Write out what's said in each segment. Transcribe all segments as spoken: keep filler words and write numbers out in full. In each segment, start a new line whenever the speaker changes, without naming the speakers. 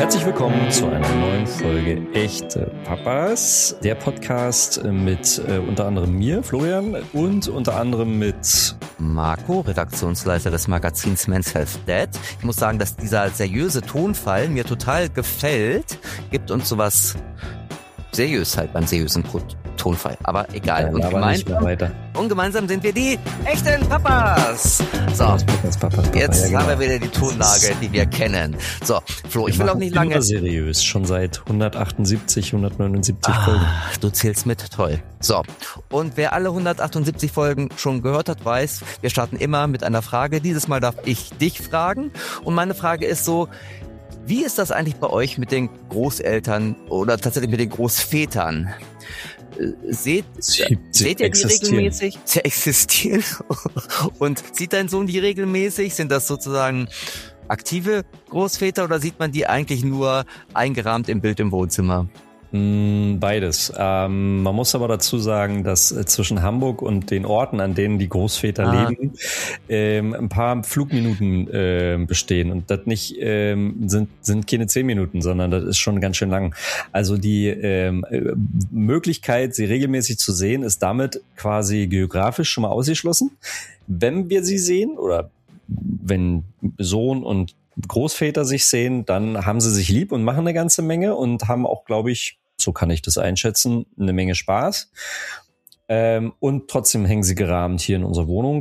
Herzlich willkommen zu einer neuen Folge Echte Papas. Der Podcast mit äh, unter anderem mir, Florian, und unter anderem mit
Marco, Redaktionsleiter des Magazins Men's Health Dad. Ich muss sagen, dass dieser seriöse Tonfall mir total gefällt. Gibt uns sowas seriös halt beim seriösen Tonfall. Aber egal.
Ja,
und,
aber
gemeinsam,
weiter.
und gemeinsam sind wir die echten Papas. So,
Papas, Papas, Papas, Papas,
jetzt
ja, genau.
haben wir wieder die Tonlage, die wir kennen. So, Flo,
wir
ich will auch nicht lange...
Immer seriös, schon seit hundertachtundsiebzig, hundertneunundsiebzig ah, Folgen.
Du zählst mit, toll. So, und wer alle hundertachtundsiebzig Folgen schon gehört hat, weiß, wir starten immer mit einer Frage. Dieses Mal darf ich dich fragen. Und meine Frage ist so: Wie ist das eigentlich bei euch mit den Großeltern oder tatsächlich mit den Großvätern? Seht,
sie, sie
seht ihr die regelmäßig? Sie existieren. Und sieht dein Sohn die regelmäßig? Sind das sozusagen aktive Großväter oder sieht man die eigentlich nur eingerahmt im Bild im Wohnzimmer?
Beides. Ähm, man muss aber dazu sagen, dass äh, zwischen Hamburg und den Orten, an denen die Großväter ah. leben, ähm, ein paar Flugminuten äh, bestehen. Und das nicht ähm, sind sind keine zehn Minuten, sondern das ist schon ganz schön lang. Also die ähm, Möglichkeit, sie regelmäßig zu sehen, ist damit quasi geografisch schon mal ausgeschlossen. Wenn wir sie sehen oder wenn Sohn und Großväter sich sehen, dann haben sie sich lieb und machen eine ganze Menge und haben auch, glaube ich, so kann ich das einschätzen, eine Menge Spaß. Ähm, und trotzdem hängen sie gerahmt hier in unserer Wohnung.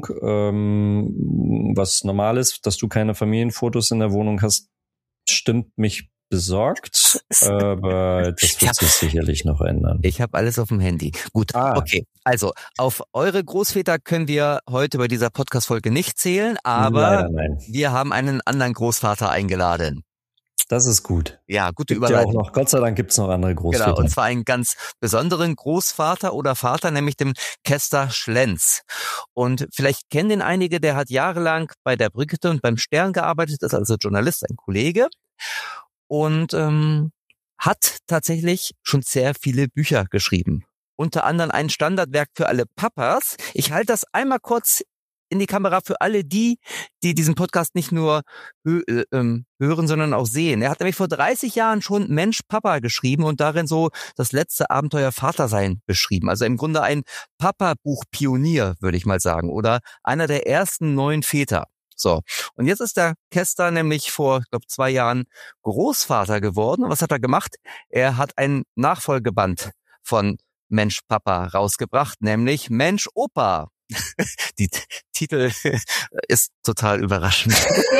Ähm, was normal ist, dass du keine Familienfotos in der Wohnung hast, stimmt mich besorgt, aber das wird sich sicherlich noch ändern.
Ich habe alles auf dem Handy. Gut, ah. okay. Also, auf eure Großväter können wir heute bei dieser Podcast-Folge nicht zählen, aber wir haben einen anderen Großvater eingeladen.
Das ist gut.
Ja, gute
gibt
Überleitung.
Ja auch noch, Gott sei Dank gibt's noch andere Großväter.
Genau, und zwar einen ganz besonderen Großvater oder Vater, nämlich dem Kester Schlenz. Und vielleicht kennen den einige, der hat jahrelang bei der Brigitte und beim Stern gearbeitet, ist also Journalist, ein Kollege. Und ähm, hat tatsächlich schon sehr viele Bücher geschrieben. Unter anderem ein Standardwerk für alle Papas. Ich halte das einmal kurz in die Kamera für alle die, die diesen Podcast nicht nur hö- äh, hören, sondern auch sehen. Er hat nämlich vor dreißig Jahren schon Mensch Papa geschrieben und darin so das letzte Abenteuer Vatersein beschrieben. Also im Grunde ein Papa-Buch-Pionier, würde ich mal sagen. Oder einer der ersten neuen Väter. So, und jetzt ist der Kester nämlich vor, ich glaube, zwei Jahren Großvater geworden. Und was hat er gemacht? Er hat ein Nachfolgeband von Mensch Papa rausgebracht, nämlich Mensch Opa. Die T- Titel ist total überraschend.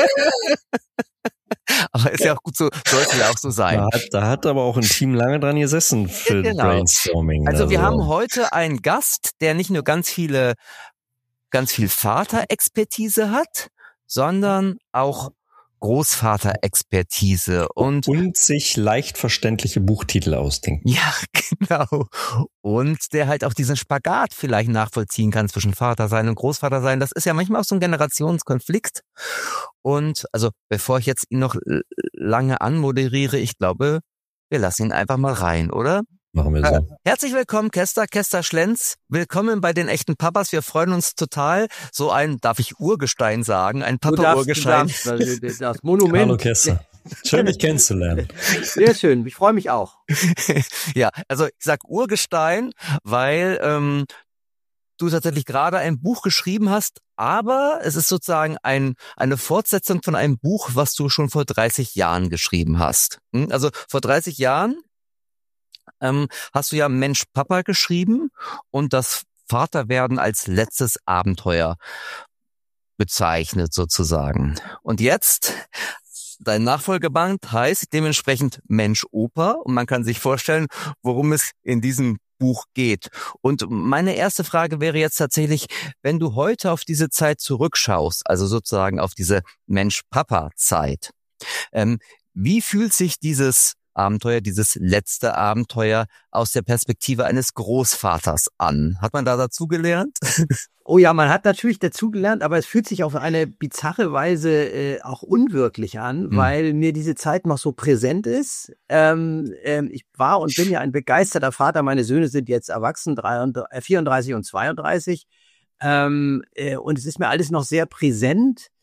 Aber ist ja auch gut so, sollte ja auch so sein.
Da hat, da hat aber auch ein Team lange dran gesessen für
ja, genau.
Brainstorming.
Also, also wir haben heute einen Gast, der nicht nur ganz viele, ganz viel Vaterexpertise hat, sondern auch Großvaterexpertise und
und sich leicht verständliche Buchtitel ausdenken.
Ja, genau. Und der halt auch diesen Spagat vielleicht nachvollziehen kann zwischen Vatersein und Großvatersein. Das ist ja manchmal auch so ein Generationskonflikt. Und also bevor ich jetzt ihn noch lange anmoderiere, ich glaube, wir lassen ihn einfach mal rein, oder?
Machen wir so. Äh,
herzlich willkommen, Kester, Kester Schlenz. Willkommen bei den echten Papas. Wir freuen uns total. So ein, darf ich Urgestein sagen, ein Papa-Urgestein.
Das, das Monument.
Hallo Kester. Schön, dich kennenzulernen.
Sehr schön, ich freue mich auch.
Ja, also ich sag Urgestein, weil ähm, du tatsächlich gerade ein Buch geschrieben hast, aber es ist sozusagen ein eine Fortsetzung von einem Buch, was du schon vor dreißig Jahren geschrieben hast. Also vor dreißig Jahren Ähm, hast du ja Mensch Papa geschrieben und das Vaterwerden als letztes Abenteuer bezeichnet sozusagen. Und jetzt, dein Nachfolgeband heißt dementsprechend Mensch Opa und man kann sich vorstellen, worum es in diesem Buch geht. Und meine erste Frage wäre jetzt tatsächlich, wenn du heute auf diese Zeit zurückschaust, also sozusagen auf diese Mensch Papa Zeit, ähm, wie fühlt sich dieses Abenteuer, dieses letzte Abenteuer aus der Perspektive eines Großvaters an? Hat man da dazugelernt?
Oh ja, man hat natürlich dazugelernt, aber es fühlt sich auf eine bizarre Weise äh, auch unwirklich an, hm. weil mir diese Zeit noch so präsent ist. Ähm, ähm, ich war und bin ja ein begeisterter Vater. Meine Söhne sind jetzt erwachsen, vierunddreißig und zweiunddreißig. Ähm, äh, und es ist mir alles noch sehr präsent.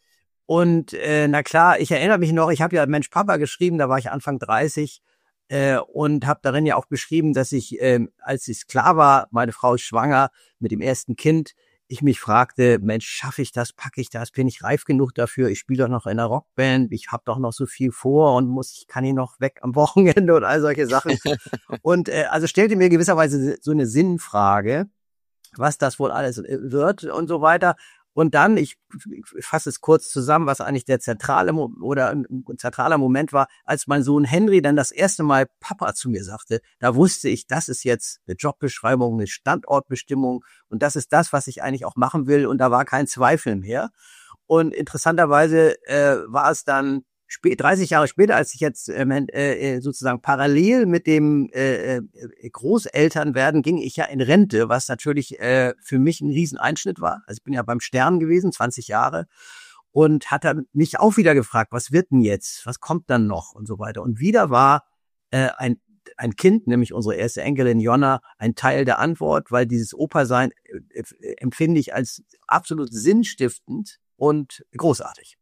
Und äh, na klar, ich erinnere mich noch, ich habe ja Mensch Papa geschrieben, da war ich Anfang dreißig äh, und habe darin ja auch beschrieben, dass ich, äh, als ich klar war, meine Frau ist schwanger mit dem ersten Kind, ich mich fragte, Mensch, schaffe ich das, packe ich das, bin ich reif genug dafür, ich spiele doch noch in einer Rockband, ich habe doch noch so viel vor und muss, ich kann hier noch weg am Wochenende und all solche Sachen. Und äh, also stellte mir gewisserweise so eine Sinnfrage, was das wohl alles wird und so weiter. Und dann, ich fasse es kurz zusammen, was eigentlich der zentrale Mo- oder ein zentraler Moment war, als mein Sohn Henry dann das erste Mal Papa zu mir sagte, da wusste ich, das ist jetzt eine Jobbeschreibung, eine Standortbestimmung und das ist das, was ich eigentlich auch machen will und da war kein Zweifel mehr. Und interessanterweise äh, war es dann spät, dreißig Jahre später, als ich jetzt äh, äh, sozusagen parallel mit dem äh, Großelternwerden ging ich ja in Rente, was natürlich äh, für mich ein Rieseneinschnitt war. Also ich bin ja beim Stern gewesen, zwanzig Jahre, und hat dann mich auch wieder gefragt, was wird denn jetzt, was kommt dann noch und so weiter. Und wieder war äh, ein ein Kind, nämlich unsere erste Enkelin Jonna, ein Teil der Antwort, weil dieses Opa-Sein äh, äh, empfinde ich als absolut sinnstiftend und großartig.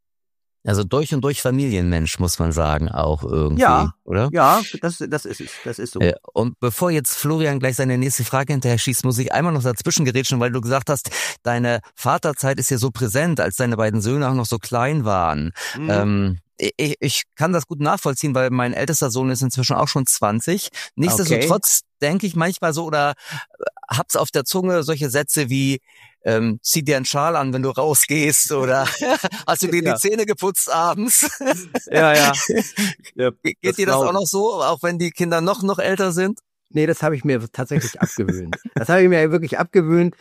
Also durch und durch Familienmensch, muss man sagen, auch irgendwie,
ja,
oder?
Ja, das, das ist es, das ist so.
Äh, und bevor jetzt Florian gleich seine nächste Frage hinterher schießt, muss ich einmal noch dazwischen gerätschen, weil du gesagt hast, deine Vaterzeit ist ja so präsent, als deine beiden Söhne auch noch so klein waren. Mhm. Ähm, ich, ich kann das gut nachvollziehen, weil mein ältester Sohn ist inzwischen auch schon zwanzig. Nichtsdestotrotz okay. denke ich manchmal so oder hab's auf der Zunge solche Sätze wie Ähm, zieh dir einen Schal an, wenn du rausgehst oder hast du dir ja. die Zähne geputzt abends?
ja, ja. ja
Geht das dir das auch noch so, auch wenn die Kinder noch noch älter sind?
Nee, das habe ich mir tatsächlich abgewöhnt. Das habe ich mir wirklich abgewöhnt.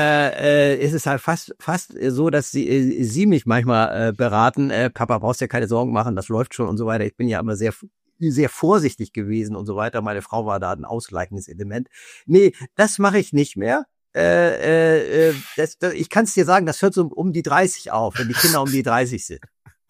Äh, äh, es ist halt fast fast so, dass sie, äh, sie mich manchmal äh, beraten, äh, Papa, brauchst dir keine Sorgen machen, das läuft schon und so weiter. Ich bin ja immer sehr sehr vorsichtig gewesen und so weiter. Meine Frau war da ein ausgleichendes Element. Nee, das mache ich nicht mehr. Äh, äh, das, das, ich kann es dir sagen, das hört so um die dreißig auf, wenn die Kinder um die dreißig sind.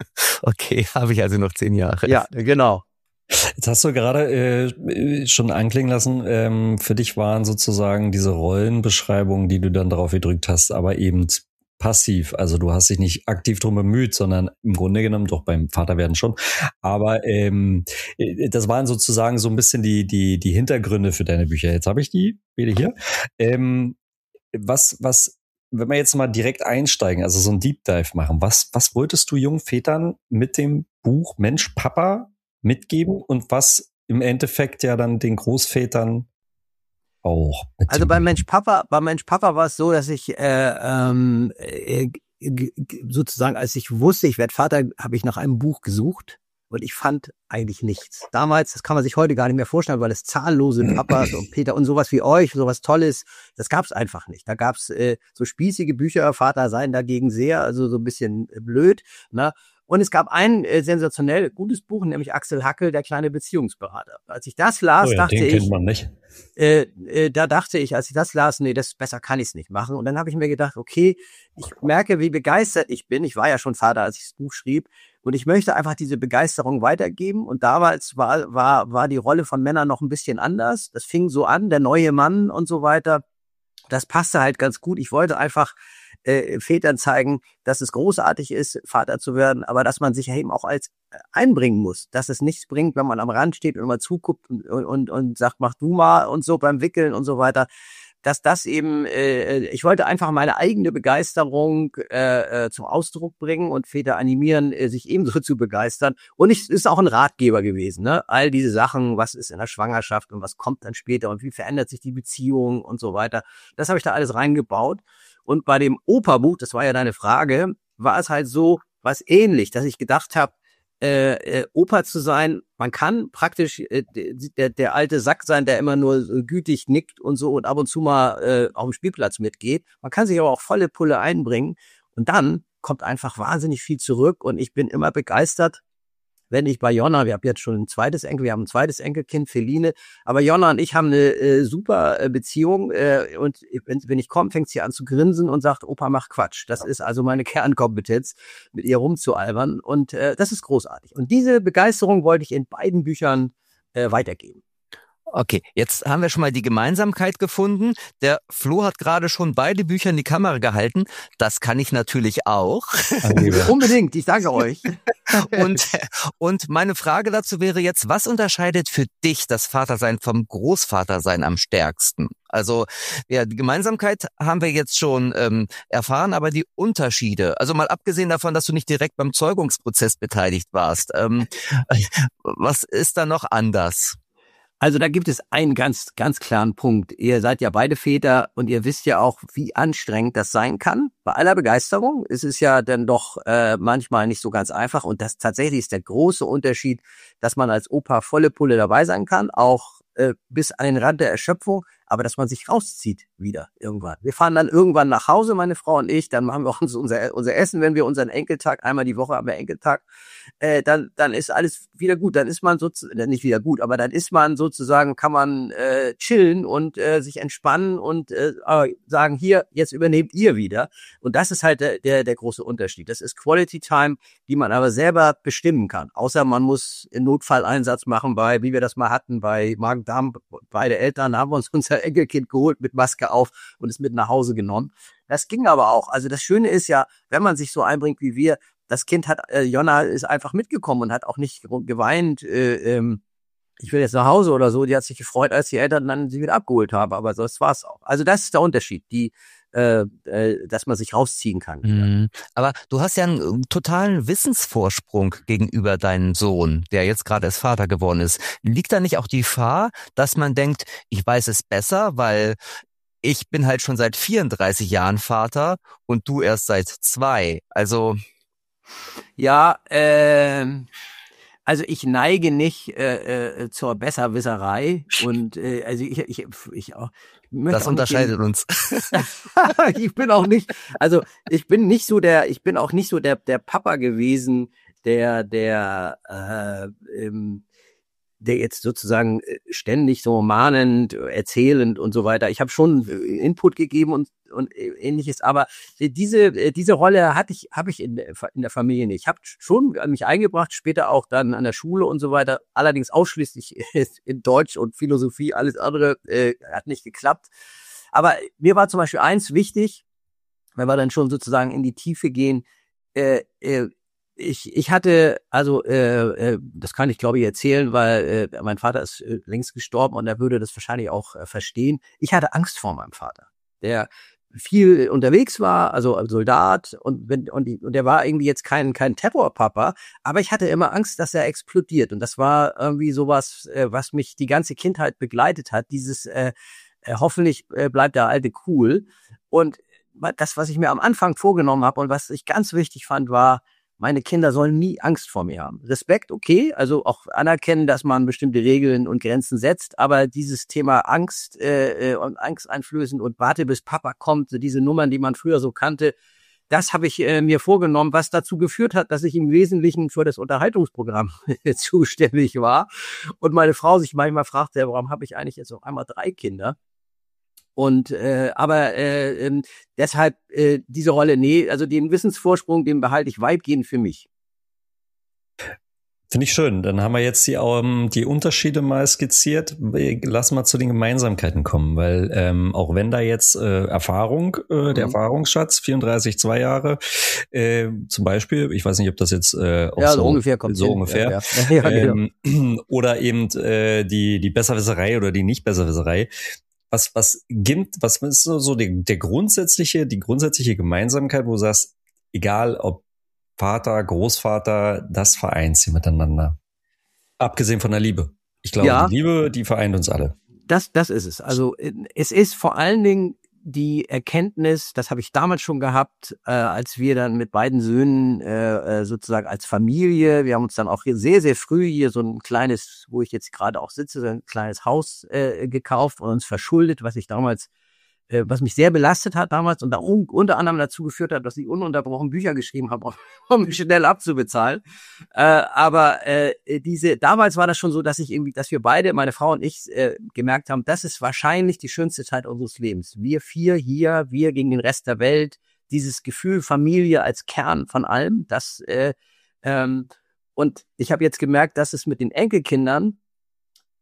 Okay, habe ich also noch zehn Jahre.
Ja, genau.
Jetzt hast du gerade äh, schon anklingen lassen, ähm, für dich waren sozusagen diese Rollenbeschreibungen, die du dann darauf gedrückt hast, aber eben passiv. Also du hast dich nicht aktiv drum bemüht, sondern im Grunde genommen doch beim Vaterwerden schon. Aber ähm, das waren sozusagen so ein bisschen die die die Hintergründe für deine Bücher. Jetzt habe ich die wieder hier. Ähm, Was, was, wenn wir jetzt mal direkt einsteigen, also so ein Deep Dive machen, was, was wolltest du jungen Vätern mit dem Buch Mensch, Papa mitgeben und was im Endeffekt ja dann den Großvätern auch?
Also bei Mensch, Papa, bei Mensch, Papa war es so, dass ich äh, ähm, äh, sozusagen, als ich wusste, ich werde Vater, habe ich nach einem Buch gesucht. Und ich fand eigentlich nichts. Damals, das kann man sich heute gar nicht mehr vorstellen, weil es zahllose Papas und Peter und sowas wie euch, sowas Tolles, das gab's einfach nicht. Da gab's äh, so spießige Bücher, Vater sein dagegen sehr, also so ein bisschen blöd. Ne? Und es gab ein äh, sensationell gutes Buch, nämlich Axel Hackel, der kleine Beziehungsberater. Als ich das las,
oh ja,
dachte
den
ich,
kennt man nicht.
Äh, äh, da dachte ich, als ich das las, nee, das besser kann ich es nicht machen. Und dann habe ich mir gedacht, okay, ich merke, wie begeistert ich bin. Ich war ja schon Vater, als ich das Buch schrieb. Und ich möchte einfach diese Begeisterung weitergeben. Und damals war, war, war die Rolle von Männern noch ein bisschen anders. Das fing so an, der neue Mann und so weiter. Das passte halt ganz gut. Ich wollte einfach äh, Vätern zeigen, dass es großartig ist, Vater zu werden, aber dass man sich eben auch als äh, einbringen muss, dass es nichts bringt, wenn man am Rand steht und mal zuguckt und, und, und sagt, mach du mal und so beim Wickeln und so weiter. Dass das eben, äh, ich wollte einfach meine eigene Begeisterung äh, äh, zum Ausdruck bringen und Väter animieren, äh, sich ebenso zu begeistern. Und es ist auch ein Ratgeber gewesen, ne? All diese Sachen, was ist in der Schwangerschaft und was kommt dann später und wie verändert sich die Beziehung und so weiter. Das habe ich da alles reingebaut. Und bei dem Opa-Buch, das war ja deine Frage, war es halt so was ähnlich, dass ich gedacht habe, Äh, äh, Opa zu sein, man kann praktisch äh, der, der alte Sack sein, der immer nur so gütig nickt und so und ab und zu mal äh, auf dem Spielplatz mitgeht. Man kann sich aber auch volle Pulle einbringen und dann kommt einfach wahnsinnig viel zurück und ich bin immer begeistert, wenn ich bei Jonna, wir haben jetzt schon ein zweites Enkel, wir haben ein zweites Enkelkind, Feline, aber Jonna und ich haben eine äh, super äh, Beziehung äh, und wenn, wenn ich komme, fängt sie an zu grinsen und sagt, Opa, mach Quatsch. Das ist also meine Kernkompetenz, mit ihr rumzualbern und äh, das ist großartig. Und diese Begeisterung wollte ich in beiden Büchern äh, weitergeben.
Okay, jetzt haben wir schon mal die Gemeinsamkeit gefunden. Der Flo hat gerade schon beide Bücher in die Kamera gehalten. Das kann ich natürlich auch.
Unbedingt, ich sage euch.
und, und meine Frage dazu wäre jetzt, was unterscheidet für dich das Vatersein vom Großvatersein am stärksten? Also ja, die Gemeinsamkeit haben wir jetzt schon ähm, erfahren, aber die Unterschiede, also mal abgesehen davon, dass du nicht direkt beim Zeugungsprozess beteiligt warst, ähm, was ist da noch anders?
Also da gibt es einen ganz, ganz klaren Punkt. Ihr seid ja beide Väter und ihr wisst ja auch, wie anstrengend das sein kann. Bei aller Begeisterung ist es ja dann doch äh, manchmal nicht so ganz einfach. Und das tatsächlich ist der große Unterschied, dass man als Opa volle Pulle dabei sein kann, auch äh, bis an den Rand der Erschöpfung, aber dass man sich rauszieht wieder irgendwann. Wir fahren dann irgendwann nach Hause, meine Frau und ich, dann machen wir auch unser, unser Essen, wenn wir unseren Enkeltag, einmal die Woche haben wir Enkeltag, äh, dann dann ist alles wieder gut, dann ist man sozusagen, nicht wieder gut, aber dann ist man sozusagen, kann man äh, chillen und äh, sich entspannen und äh, sagen, hier, jetzt übernehmt ihr wieder. Und das ist halt der, der, der große Unterschied. Das ist Quality Time, die man aber selber bestimmen kann. Außer man muss einen Notfalleinsatz machen bei, wie wir das mal hatten, bei Magen-Darm, beide Eltern, da haben wir uns unser Enkelkind geholt mit Maske auf und es mit nach Hause genommen. Das ging aber auch. Also das Schöne ist ja, wenn man sich so einbringt wie wir, das Kind hat, äh, Jonna ist einfach mitgekommen und hat auch nicht geweint, äh, ähm, ich will jetzt nach Hause oder so. Die hat sich gefreut, als die Eltern dann sie wieder abgeholt haben. Aber so, das war's auch. Also das ist der Unterschied, die, äh, äh, dass man sich rausziehen kann.
Mhm. Aber du hast ja einen totalen Wissensvorsprung gegenüber deinem Sohn, der jetzt gerade erst Vater geworden ist. Liegt da nicht auch die Gefahr, dass man denkt, ich weiß es besser, weil ich bin halt schon seit vierunddreißig Jahren Vater und du erst seit zwei. Also
ja, ähm, also ich neige nicht äh, äh, zur Besserwisserei und äh, also ich ich ich auch. Ich
das
auch
unterscheidet
den,
uns.
ich bin auch nicht, also ich bin nicht so der, ich bin auch nicht so der der Papa gewesen, der der äh, ähm, der jetzt sozusagen ständig so mahnend, erzählend und so weiter. Ich habe schon Input gegeben und und ähnliches, aber diese diese Rolle hatte ich habe ich in der, in der Familie nicht. Ich habe schon mich eingebracht, später auch dann an der Schule und so weiter, allerdings ausschließlich in Deutsch und Philosophie, alles andere äh, hat nicht geklappt. Aber mir war zum Beispiel eins wichtig, wenn wir dann schon sozusagen in die Tiefe gehen, äh, äh, Ich, ich hatte, also äh, äh, das kann ich glaube ich erzählen, weil äh, mein Vater ist äh, längst gestorben und er würde das wahrscheinlich auch äh, verstehen. Ich hatte Angst vor meinem Vater, der viel unterwegs war, also als Soldat und wenn und, die, und der war irgendwie jetzt kein kein Terrorpapa, aber ich hatte immer Angst, dass er explodiert und das war irgendwie sowas, äh, was mich die ganze Kindheit begleitet hat. Dieses äh, äh, hoffentlich äh, bleibt der Alte cool und das, was ich mir am Anfang vorgenommen habe und was ich ganz wichtig fand, war, meine Kinder sollen nie Angst vor mir haben. Respekt, okay, also auch anerkennen, dass man bestimmte Regeln und Grenzen setzt, aber dieses Thema Angst äh, und Angst einflößen und warte, bis Papa kommt, so diese Nummern, die man früher so kannte, das habe ich äh, mir vorgenommen, was dazu geführt hat, dass ich im Wesentlichen für das Unterhaltungsprogramm zuständig war und meine Frau sich manchmal fragte, warum habe ich eigentlich jetzt auf einmal drei Kinder? Und äh, aber äh, äh, deshalb äh, diese Rolle, nee, also den Wissensvorsprung, den behalte ich weitgehend für mich.
Finde ich schön. Dann haben wir jetzt die, um, die Unterschiede mal skizziert. Lass mal zu den Gemeinsamkeiten kommen, weil ähm, auch wenn da jetzt äh, Erfahrung, äh, der mhm. Erfahrungsschatz, vierunddreißig, zwei Jahre, äh, zum Beispiel, ich weiß nicht, ob das jetzt äh, auch
ja,
so,
so ungefähr kommt
so
hin.
ungefähr,
ja, ja. Ja,
ähm,
genau.
oder eben äh, die die Besserwisserei oder die Nicht-Besserwisserei. Was, was gibt, was ist so, so der, der grundsätzliche, die grundsätzliche Gemeinsamkeit, wo du sagst, egal ob Vater, Großvater, das vereint sie miteinander. Abgesehen von der Liebe. Ich glaube, ja, die Liebe, die vereint uns alle.
Das, das ist es. Also, es ist vor allen Dingen die Erkenntnis, das habe ich damals schon gehabt, äh, als wir dann mit beiden Söhnen äh, sozusagen als Familie, wir haben uns dann auch hier sehr, sehr früh hier so ein kleines, wo ich jetzt gerade auch sitze, so ein kleines Haus äh, gekauft und uns verschuldet, was ich damals, äh, was mich sehr belastet hat damals und da un- unter anderem dazu geführt hat, dass ich ununterbrochen Bücher geschrieben habe, um mich schnell abzubezahlen. Äh, aber äh, diese, damals war das schon so, dass ich irgendwie, dass wir beide, meine Frau und ich, äh, gemerkt haben, das ist wahrscheinlich die schönste Zeit unseres Lebens. Wir vier hier, wir gegen den Rest der Welt, dieses Gefühl Familie als Kern von allem, das äh, ähm, und ich habe jetzt gemerkt, dass es mit den Enkelkindern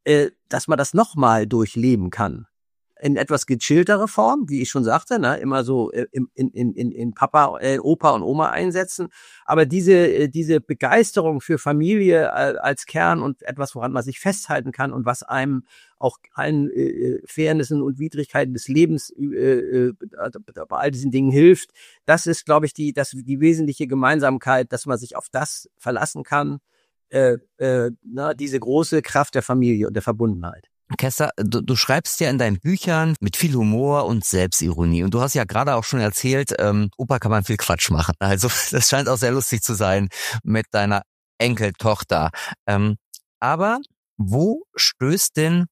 äh, dass man das nochmal durchleben kann. In etwas gechilltere Form, wie ich schon sagte, ne, immer so äh, in, in, in, in Papa, äh, Opa und Oma einsetzen. Aber diese, äh, diese Begeisterung für Familie äh, als Kern und etwas, woran man sich festhalten kann und was einem auch allen äh, Fairnessen und Widrigkeiten des Lebens äh, äh, bei all diesen Dingen hilft, das ist, glaube ich, die, das, die wesentliche Gemeinsamkeit, dass man sich auf das verlassen kann, äh, äh, na, diese große Kraft der Familie und der Verbundenheit.
Kester, du, du schreibst ja in deinen Büchern mit viel Humor und Selbstironie. Und du hast ja gerade auch schon erzählt, ähm, Opa kann man viel Quatsch machen. Also das scheint auch sehr lustig zu sein mit deiner Enkeltochter. Ähm, aber wo stößt denn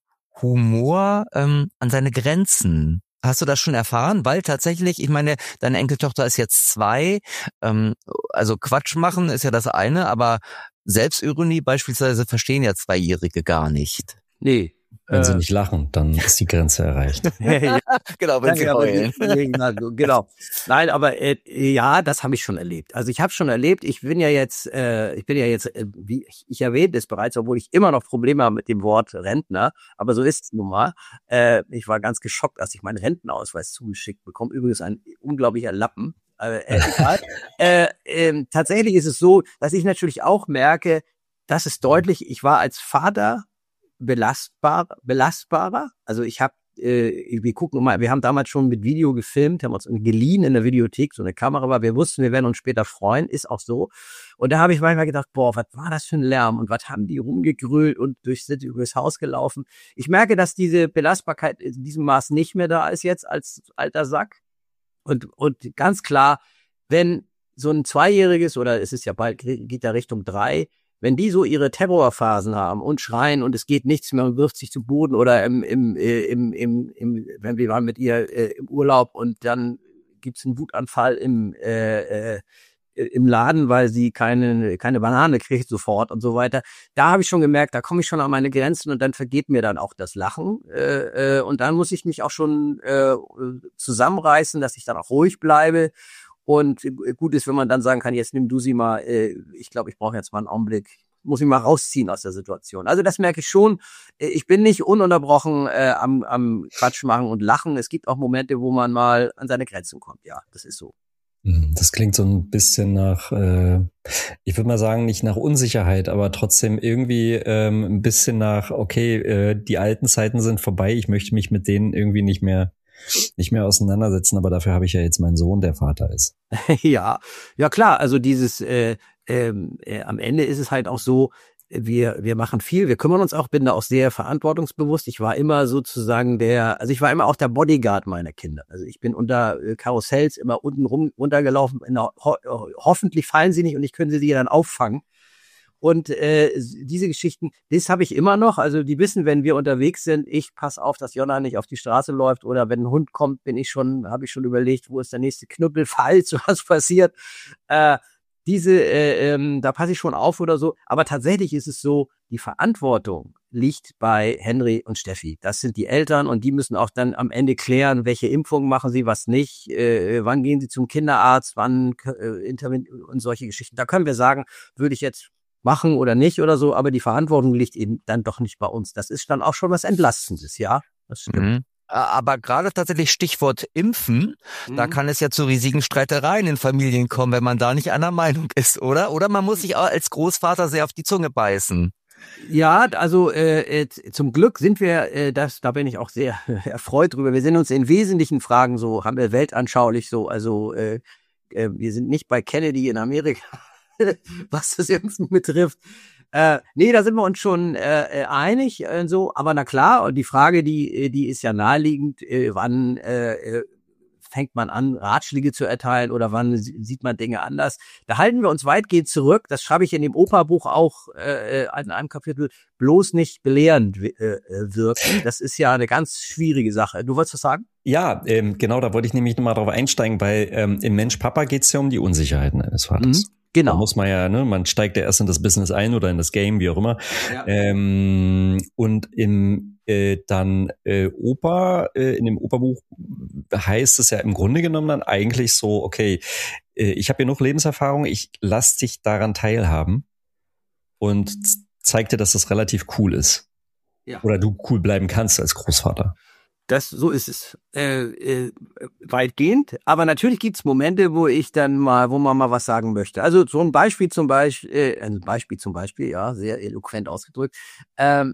Humor ähm, an seine Grenzen? Hast du das schon erfahren? Weil tatsächlich, ich meine, deine Enkeltochter ist jetzt zwei. Ähm, also Quatsch machen ist ja das eine, aber Selbstironie beispielsweise verstehen ja Zweijährige gar nicht.
Nee.
Wenn sie nicht lachen, dann ist die Grenze erreicht.
ja,
genau, wenn sie heulen.
Genau. Nein, aber äh, ja, das habe ich schon erlebt. Also ich habe schon erlebt, ich bin ja jetzt, äh, ich bin ja jetzt, äh, wie ich, ich erwähnte es bereits, obwohl ich immer noch Probleme habe mit dem Wort Rentner, aber so ist es nun mal. Äh, ich war ganz geschockt, als ich meinen Rentenausweis zugeschickt bekomme. Übrigens ein unglaublicher Lappen. Äh, äh, egal. äh, äh, tatsächlich ist es so, dass ich natürlich auch merke, das ist deutlich, ich war als Vater belastbar, belastbarer. Also ich habe, äh, wir gucken mal, wir haben damals schon mit Video gefilmt, haben uns geliehen in der Videothek, so eine Kamera war, wir wussten, wir werden uns später freuen, ist auch so. Und da habe ich manchmal gedacht, boah, was war das für ein Lärm und was haben die rumgegrölt und durch, durchs Haus gelaufen. Ich merke, dass diese Belastbarkeit in diesem Maß nicht mehr da ist jetzt als alter Sack. Und, und ganz klar, wenn so ein Zweijähriges, oder es ist ja bald, geht ja Richtung drei, wenn die so ihre Terrorphasen haben und schreien und es geht nichts mehr und wirft sich zu Boden oder im, im, im, im, im wenn wir waren mit ihr äh, im Urlaub und dann gibt's einen Wutanfall im, äh, äh, im Laden, weil sie keine, keine Banane kriegt sofort und so weiter. Da habe ich schon gemerkt, da komme ich schon an meine Grenzen und dann vergeht mir dann auch das Lachen. Äh, äh, und dann muss ich mich auch schon äh, zusammenreißen, dass ich dann auch ruhig bleibe. Und gut ist, wenn man dann sagen kann, jetzt nimm du sie mal, äh, ich glaube, ich brauche jetzt mal einen Augenblick, muss ich mal rausziehen aus der Situation. Also das merke ich schon. Ich bin nicht ununterbrochen äh, am, am Quatsch machen und lachen. Es gibt auch Momente, wo man mal an seine Grenzen kommt. Ja, das ist so.
Das klingt so ein bisschen nach, äh, ich würde mal sagen, nicht nach Unsicherheit, aber trotzdem irgendwie ähm, ein bisschen nach, okay, äh, die alten Zeiten sind vorbei, ich möchte mich mit denen irgendwie nicht mehr nicht mehr auseinandersetzen, aber dafür habe ich ja jetzt meinen Sohn, der Vater ist.
ja, ja klar, also dieses, äh, ähm, äh, am Ende ist es halt auch so, wir wir machen viel, wir kümmern uns auch, bin da auch sehr verantwortungsbewusst. Ich war immer sozusagen der, also ich war immer auch der Bodyguard meiner Kinder. Also ich bin unter äh, Karussells immer unten rum runtergelaufen, in der, ho hoffentlich fallen sie nicht und ich könnte sie dann auffangen. Und äh, diese Geschichten, das habe ich immer noch. Also die wissen, wenn wir unterwegs sind, ich passe auf, dass Jonna nicht auf die Straße läuft. Oder wenn ein Hund kommt, bin ich schon, habe ich schon überlegt, wo ist der nächste Knüppel, falls was passiert. Äh, diese, äh, ähm, da passe ich schon auf oder so. Aber tatsächlich ist es so, die Verantwortung liegt bei Henry und Steffi. Das sind die Eltern und die müssen auch dann am Ende klären, welche Impfungen machen sie, was nicht, äh, wann gehen sie zum Kinderarzt, wann äh, intervenieren und solche Geschichten. Da können wir sagen, würde ich jetzt machen oder nicht oder so, aber die Verantwortung liegt eben dann doch nicht bei uns. Das ist dann auch schon was Entlastendes, ja. Das stimmt.
Mhm. Aber gerade tatsächlich Stichwort Impfen, mhm. da kann es ja zu riesigen Streitereien in Familien kommen, wenn man da nicht einer Meinung ist, oder? Oder man muss sich auch als Großvater sehr auf die Zunge beißen.
Ja, also äh, zum Glück sind wir, äh, das, da bin ich auch sehr erfreut drüber. Wir sind uns in wesentlichen Fragen so, haben wir weltanschaulich so, also äh, äh, wir sind nicht bei Kennedy in Amerika, was das Impfen betrifft. Äh, nee, da sind wir uns schon äh, einig äh, so, aber na klar, und die Frage, die die ist ja naheliegend, äh, wann äh, fängt man an, Ratschläge zu erteilen oder wann sieht man Dinge anders. Da halten wir uns weitgehend zurück, das schreibe ich in dem Opa-Buch auch äh, in einem Kapitel, bloß nicht belehrend äh, wirken. Das ist ja eine ganz schwierige Sache. Du wolltest was sagen?
Ja, ähm, genau, da wollte ich nämlich nochmal drauf einsteigen, weil ähm, im Mensch-Papa geht es ja um die Unsicherheiten eines Vaters. Mhm.
Genau.
Da muss man ja, ne, man steigt ja erst in das Business ein oder in das Game, wie auch immer. Ja. Ähm, und im äh, dann äh, Opa, äh, in dem Opa-Buch heißt es ja im Grunde genommen dann eigentlich so, okay, äh, ich habe genug Lebenserfahrung, ich lass dich daran teilhaben und zeig dir, dass das relativ cool ist. Ja. Oder du cool bleiben kannst als Großvater.
Das, so ist es äh, äh, weitgehend. Aber natürlich gibt's Momente, wo ich dann mal, wo man mal was sagen möchte. Also so ein Beispiel zum Beispiel, äh, ein Beispiel zum Beispiel, ja, sehr eloquent ausgedrückt. Ähm,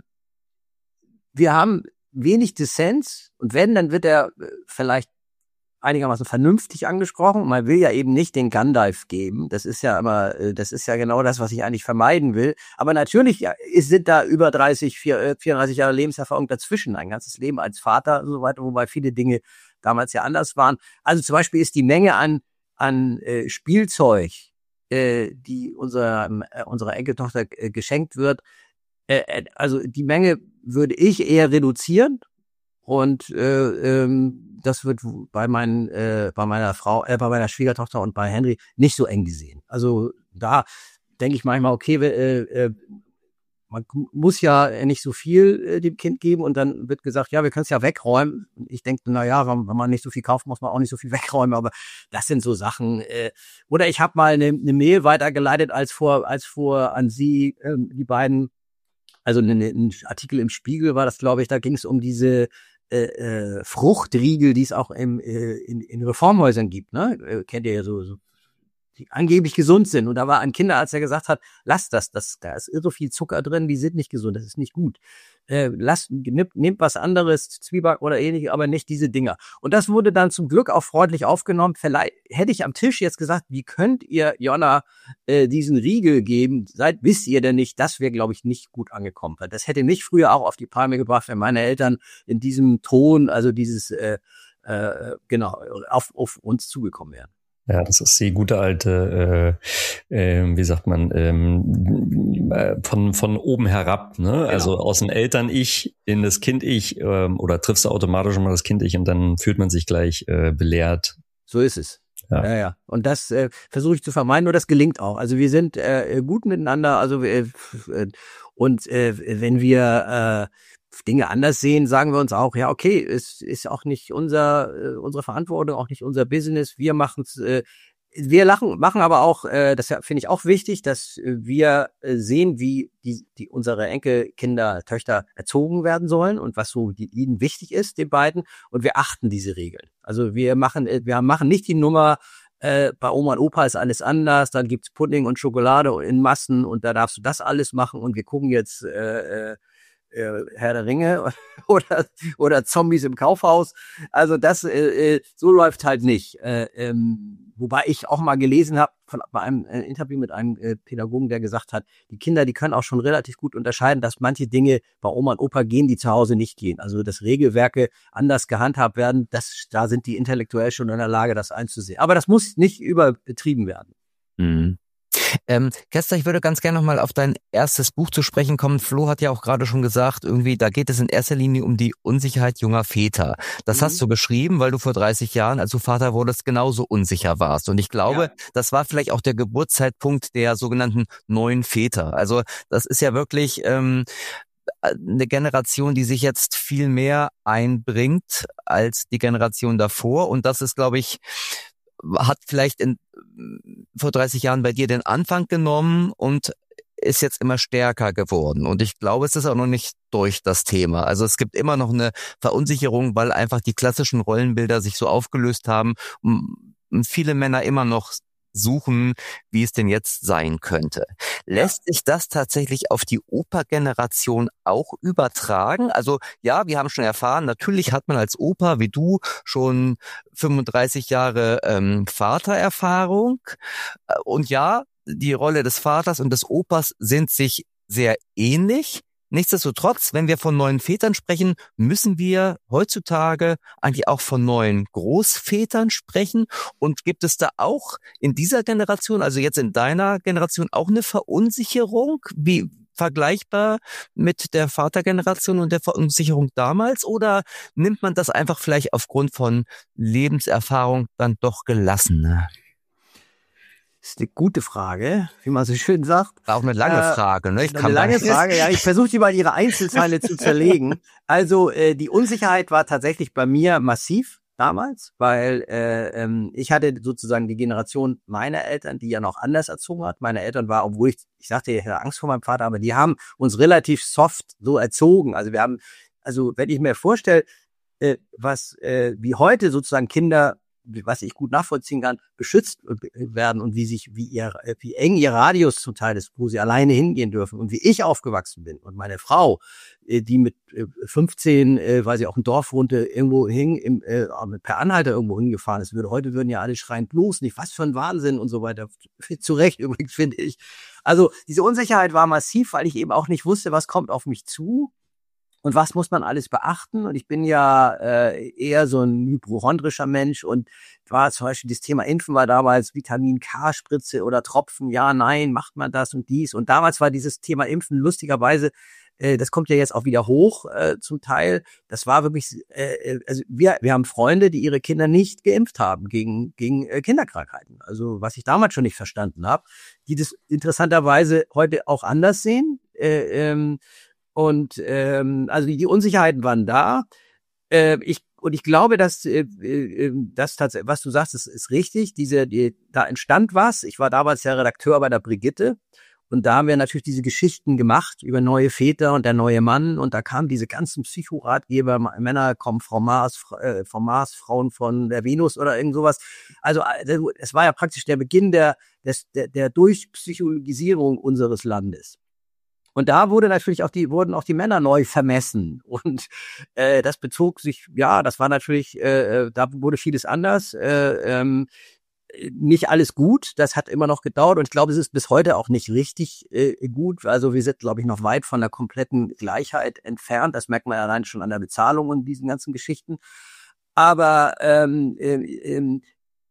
wir haben wenig Dissens und wenn, dann wird er vielleicht einigermaßen vernünftig angesprochen. Man will ja eben nicht den Gandalf geben. Das ist ja immer, das ist ja genau das, was ich eigentlich vermeiden will. Aber natürlich ja, sind da über dreißig, vierunddreißig Jahre Lebenserfahrung dazwischen. Ein ganzes Leben als Vater und so weiter, wobei viele Dinge damals ja anders waren. Also zum Beispiel ist die Menge an, an äh, Spielzeug, äh, die unserer, äh, unserer Enkeltochter äh, geschenkt wird, äh, also die Menge würde ich eher reduzieren. Und äh, ähm, das wird bei meinen, äh, bei meiner Frau, äh, bei meiner Schwiegertochter und bei Henry nicht so eng gesehen. Also da denke ich manchmal, okay, äh, äh, man muss ja nicht so viel äh, dem Kind geben und dann wird gesagt, ja, wir können es ja wegräumen. Und ich denke, na ja, wenn, wenn man nicht so viel kauft, muss man auch nicht so viel wegräumen. Aber das sind so Sachen. Äh, oder ich habe mal eine, eine Mail weitergeleitet, als vor, als vor an Sie äh, die beiden. Also ein, ein Artikel im Spiegel war das, glaube ich. Da ging es um diese Äh, äh, Fruchtriegel, die es auch im, äh, in, in Reformhäusern gibt, ne? Äh, kennt ihr ja so, so, die angeblich gesund sind. Und da war ein Kinderarzt, der gesagt hat, lasst das, das, da ist irre viel Zucker drin, die sind nicht gesund, das ist nicht gut. Äh, lasst, nehmt, nehmt was anderes, Zwieback oder ähnliches, aber nicht diese Dinger. Und das wurde dann zum Glück auch freundlich aufgenommen. Vielleicht hätte ich am Tisch jetzt gesagt, wie könnt ihr Jonna äh, diesen Riegel geben? Seid, wisst ihr denn nicht? Das wäre, glaube ich, nicht gut angekommen. Weil das hätte mich früher auch auf die Palme gebracht, wenn meine Eltern in diesem Ton, also dieses, äh, äh, genau, auf, auf uns zugekommen wären.
Ja, das ist die gute alte, äh, äh, wie sagt man, ähm, äh, von von oben herab, ne? Genau. Also aus dem Eltern-Ich in das Kind-Ich, ähm, oder triffst du automatisch mal das Kind-Ich und dann fühlt man sich gleich äh, belehrt.
So ist es. Ja, ja. ja. Und das äh, versuche ich zu vermeiden, nur das gelingt auch. Also wir sind äh, gut miteinander, also äh, und äh, wenn wir äh, Dinge anders sehen, sagen wir uns auch, ja, okay, es ist auch nicht unser äh, unsere Verantwortung, auch nicht unser Business. Wir machen es, äh, wir lachen, machen aber auch, äh, das finde ich auch wichtig, dass wir äh, sehen, wie die, die unsere Enkelkinder, Töchter erzogen werden sollen und was so die, ihnen wichtig ist, den beiden. Und wir achten diese Regeln. Also wir machen, wir machen nicht die Nummer, äh, bei Oma und Opa ist alles anders, dann gibt's Pudding und Schokolade in Massen und da darfst du das alles machen und wir gucken jetzt äh, äh, Herr der Ringe oder oder Zombies im Kaufhaus. Also das äh, so läuft halt nicht. Äh, ähm, wobei ich auch mal gelesen habe von bei einem äh, Interview mit einem äh, Pädagogen, der gesagt hat, die Kinder, die können auch schon relativ gut unterscheiden, dass manche Dinge bei Oma und Opa gehen, die zu Hause nicht gehen. Also dass Regelwerke anders gehandhabt werden, das da sind die intellektuell schon in der Lage, das einzusehen. Aber das muss nicht überbetrieben werden.
Mhm. Ähm, Kester, ich würde ganz gerne nochmal auf dein erstes Buch zu sprechen kommen. Flo hat ja auch gerade schon gesagt, irgendwie, da geht es in erster Linie um die Unsicherheit junger Väter. Das mhm. hast du geschrieben, weil du vor dreißig Jahren, als du Vater wurdest, genauso unsicher warst. Und ich glaube, ja. das war vielleicht auch der Geburtszeitpunkt der sogenannten neuen Väter. Also das ist ja wirklich ähm, eine Generation, die sich jetzt viel mehr einbringt als die Generation davor. Und das ist, glaube ich, hat vielleicht in, vor dreißig Jahren bei dir den Anfang genommen und ist jetzt immer stärker geworden. Und ich glaube, es ist auch noch nicht durch das Thema. Also es gibt immer noch eine Verunsicherung, weil einfach die klassischen Rollenbilder sich so aufgelöst haben und viele Männer immer noch suchen, wie es denn jetzt sein könnte. Lässt sich das tatsächlich auf die Opa-Generation auch übertragen? Also ja, wir haben schon erfahren, natürlich hat man als Opa wie du schon fünfunddreißig Jahre ähm, Vatererfahrung. Und ja, die Rolle des Vaters und des Opas sind sich sehr ähnlich. Nichtsdestotrotz, wenn wir von neuen Vätern sprechen, müssen wir heutzutage eigentlich auch von neuen Großvätern sprechen. Und gibt es da auch in dieser Generation, also jetzt in deiner Generation, auch eine Verunsicherung, wie vergleichbar mit der Vatergeneration und der Verunsicherung damals? Oder nimmt man das einfach vielleicht aufgrund von Lebenserfahrung dann doch gelassener?
Das ist eine gute Frage, wie man so schön sagt.
War auch eine lange äh, Frage, ne? Ich
eine lange Frage, ja. Ich versuche die mal ihre Einzelteile zu zerlegen. Also äh, die Unsicherheit war tatsächlich bei mir massiv. damals, weil äh, ähm, ich hatte sozusagen die Generation meiner Eltern, die ja noch anders erzogen hat. Meine Eltern war, obwohl ich, ich sagte, ich hatte Angst vor meinem Vater, aber die haben uns relativ soft so erzogen. Also wir haben, also wenn ich mir vorstelle, äh, was äh, wie heute sozusagen Kinder, was ich gut nachvollziehen kann, beschützt werden und wie sich, wie ihr, wie eng ihr Radius zum Teil ist, wo sie alleine hingehen dürfen und wie ich aufgewachsen bin und meine Frau, die mit fünfzehn, weil sie auch im Dorf wohnte, irgendwo hing, im, äh, per Anhalter irgendwo hingefahren ist, würde heute würden ja alle schreien, bloß nicht, was für ein Wahnsinn und so weiter. Zu Recht übrigens, finde ich. Also diese Unsicherheit war massiv, weil ich eben auch nicht wusste, was kommt auf mich zu. Und was muss man alles beachten? Und ich bin ja äh, eher so ein hypochondrischer Mensch und war zum Beispiel das Thema Impfen war damals Vitamin-K-Spritze oder Tropfen, ja, nein, macht man das und dies. Und damals war dieses Thema Impfen lustigerweise, äh, das kommt ja jetzt auch wieder hoch äh, zum Teil. Das war wirklich, äh, also wir wir haben Freunde, die ihre Kinder nicht geimpft haben gegen gegen äh, Kinderkrankheiten. Also was ich damals schon nicht verstanden habe, die das interessanterweise heute auch anders sehen. Äh, ähm, Und ähm, also die, die Unsicherheiten waren da. Äh, ich und ich glaube, dass äh, äh, das tatsächlich, was du sagst, ist, ist richtig. Diese, die, da entstand was. Ich war damals ja Redakteur bei der Brigitte und da haben wir natürlich diese Geschichten gemacht über neue Väter und der neue Mann und da kamen diese ganzen Psychoratgeber, Männer kommen Frau Mars, äh, Frau Mars, Frauen von der Venus oder irgend sowas. Also es war ja praktisch der Beginn der des, der, der Durchpsychologisierung unseres Landes. Und da wurde natürlich auch die, wurden auch die Männer neu vermessen. Und äh, das bezog sich, ja, das war natürlich, äh, da wurde vieles anders. Äh, ähm, nicht alles gut, das hat immer noch gedauert. Und ich glaube, es ist bis heute auch nicht richtig äh, gut. Also wir sind, glaube ich, noch weit von der kompletten Gleichheit entfernt. Das merkt man ja allein schon an der Bezahlung und diesen ganzen Geschichten. Aber ähm, ähm,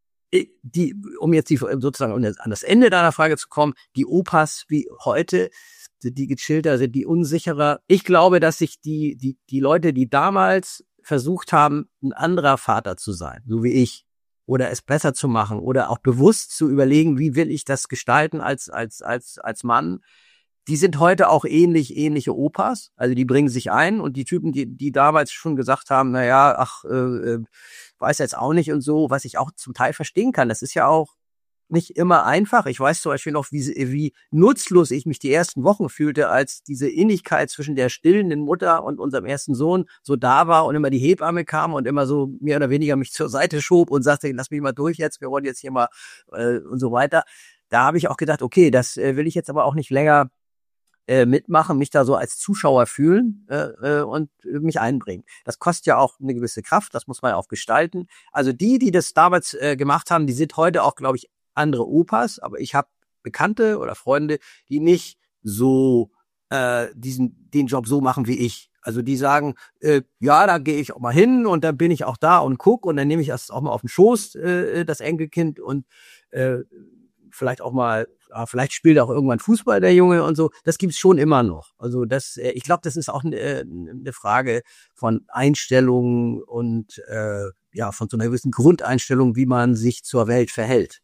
die, um jetzt die, sozusagen an das Ende deiner Frage zu kommen, die Opas wie heute, die gechillter sind, die unsicherer. Ich glaube, dass sich die, die, die Leute, die damals versucht haben, ein anderer Vater zu sein, so wie ich, oder es besser zu machen, oder auch bewusst zu überlegen, wie will ich das gestalten als, als, als, als Mann, die sind heute auch ähnlich, ähnliche Opas. Also die bringen sich ein und die Typen, die, die damals schon gesagt haben, na ja, ach, äh, weiß jetzt auch nicht und so, was ich auch zum Teil verstehen kann. Das ist ja auch nicht immer einfach. Ich weiß zum Beispiel noch, wie, wie nutzlos ich mich die ersten Wochen fühlte, als diese Innigkeit zwischen der stillenden Mutter und unserem ersten Sohn so da war und immer die Hebamme kam und immer so mehr oder weniger mich zur Seite schob und sagte, lass mich mal durch jetzt, wir wollen jetzt hier mal äh, und so weiter. Da habe ich auch gedacht, okay, das äh, will ich jetzt aber auch nicht länger äh, mitmachen, mich da so als Zuschauer fühlen äh, äh, und mich einbringen. Das kostet ja auch eine gewisse Kraft, das muss man ja auch gestalten. Also die, die das damals äh, gemacht haben, die sind heute auch, glaube ich, andere Opas, aber ich habe Bekannte oder Freunde, die nicht so äh, diesen den Job so machen wie ich. Also die sagen, äh, ja, da gehe ich auch mal hin und dann bin ich auch da und guck und dann nehme ich das auch mal auf den Schoß, äh, das Enkelkind und äh, vielleicht auch mal, ja, vielleicht spielt auch irgendwann Fußball der Junge und so. Das gibt's schon immer noch. Also das, äh, ich glaube, das ist auch eine, eine Frage von Einstellungen und äh, ja von so einer gewissen Grundeinstellung, wie man sich zur Welt verhält.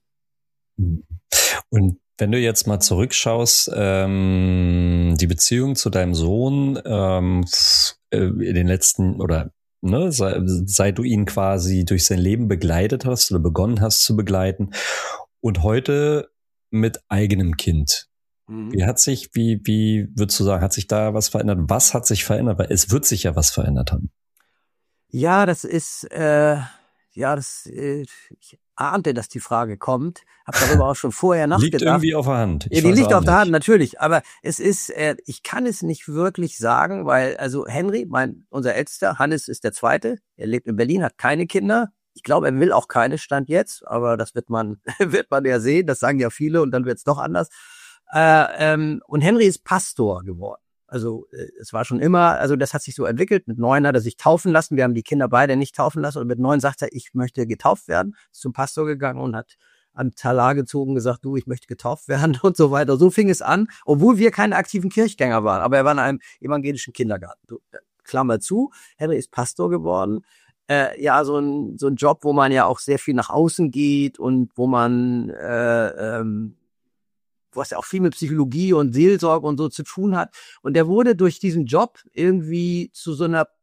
Und wenn du jetzt mal zurückschaust, ähm, die Beziehung zu deinem Sohn ähm, in den letzten oder ne, seit, seit du ihn quasi durch sein Leben begleitet hast oder begonnen hast zu begleiten und heute mit eigenem Kind. Mhm. Wie hat sich, wie, wie würdest du sagen, hat sich da was verändert? Was hat sich verändert? Weil es wird sich ja was verändert haben.
Ja, das ist, äh, ja, das, äh, ich ahnte, dass die Frage kommt, habe darüber auch schon vorher nachgedacht.
Liegt irgendwie auf der Hand.
Ich ja, die liegt auf nicht. der Hand, natürlich. Aber es ist, äh, ich kann es nicht wirklich sagen, weil, also Henry, mein, unser Ältester, Hannes ist der Zweite. Er lebt in Berlin, hat keine Kinder. Ich glaube, er will auch keine, Stand jetzt. Aber das wird man, wird man ja sehen. Das sagen ja viele und dann wird es doch anders. Äh, ähm, und Henry ist Pastor geworden. Also äh, es war schon immer, also das hat sich so entwickelt. Mit neun hat er sich taufen lassen. Wir haben die Kinder beide nicht taufen lassen. Und mit neun sagt er, ich möchte getauft werden. Ist zum Pastor gegangen und hat an Talar gezogen, gesagt, du, ich möchte getauft werden und so weiter. So fing es an, obwohl wir keine aktiven Kirchgänger waren. Aber er war in einem evangelischen Kindergarten. Klammer zu, Henry ist Pastor geworden. Äh, ja, so ein so ein Job, wo man ja auch sehr viel nach außen geht und wo man äh, ähm, was ja auch viel mit Psychologie und Seelsorge und so zu tun hat. Und der wurde durch diesen Job irgendwie zu so einer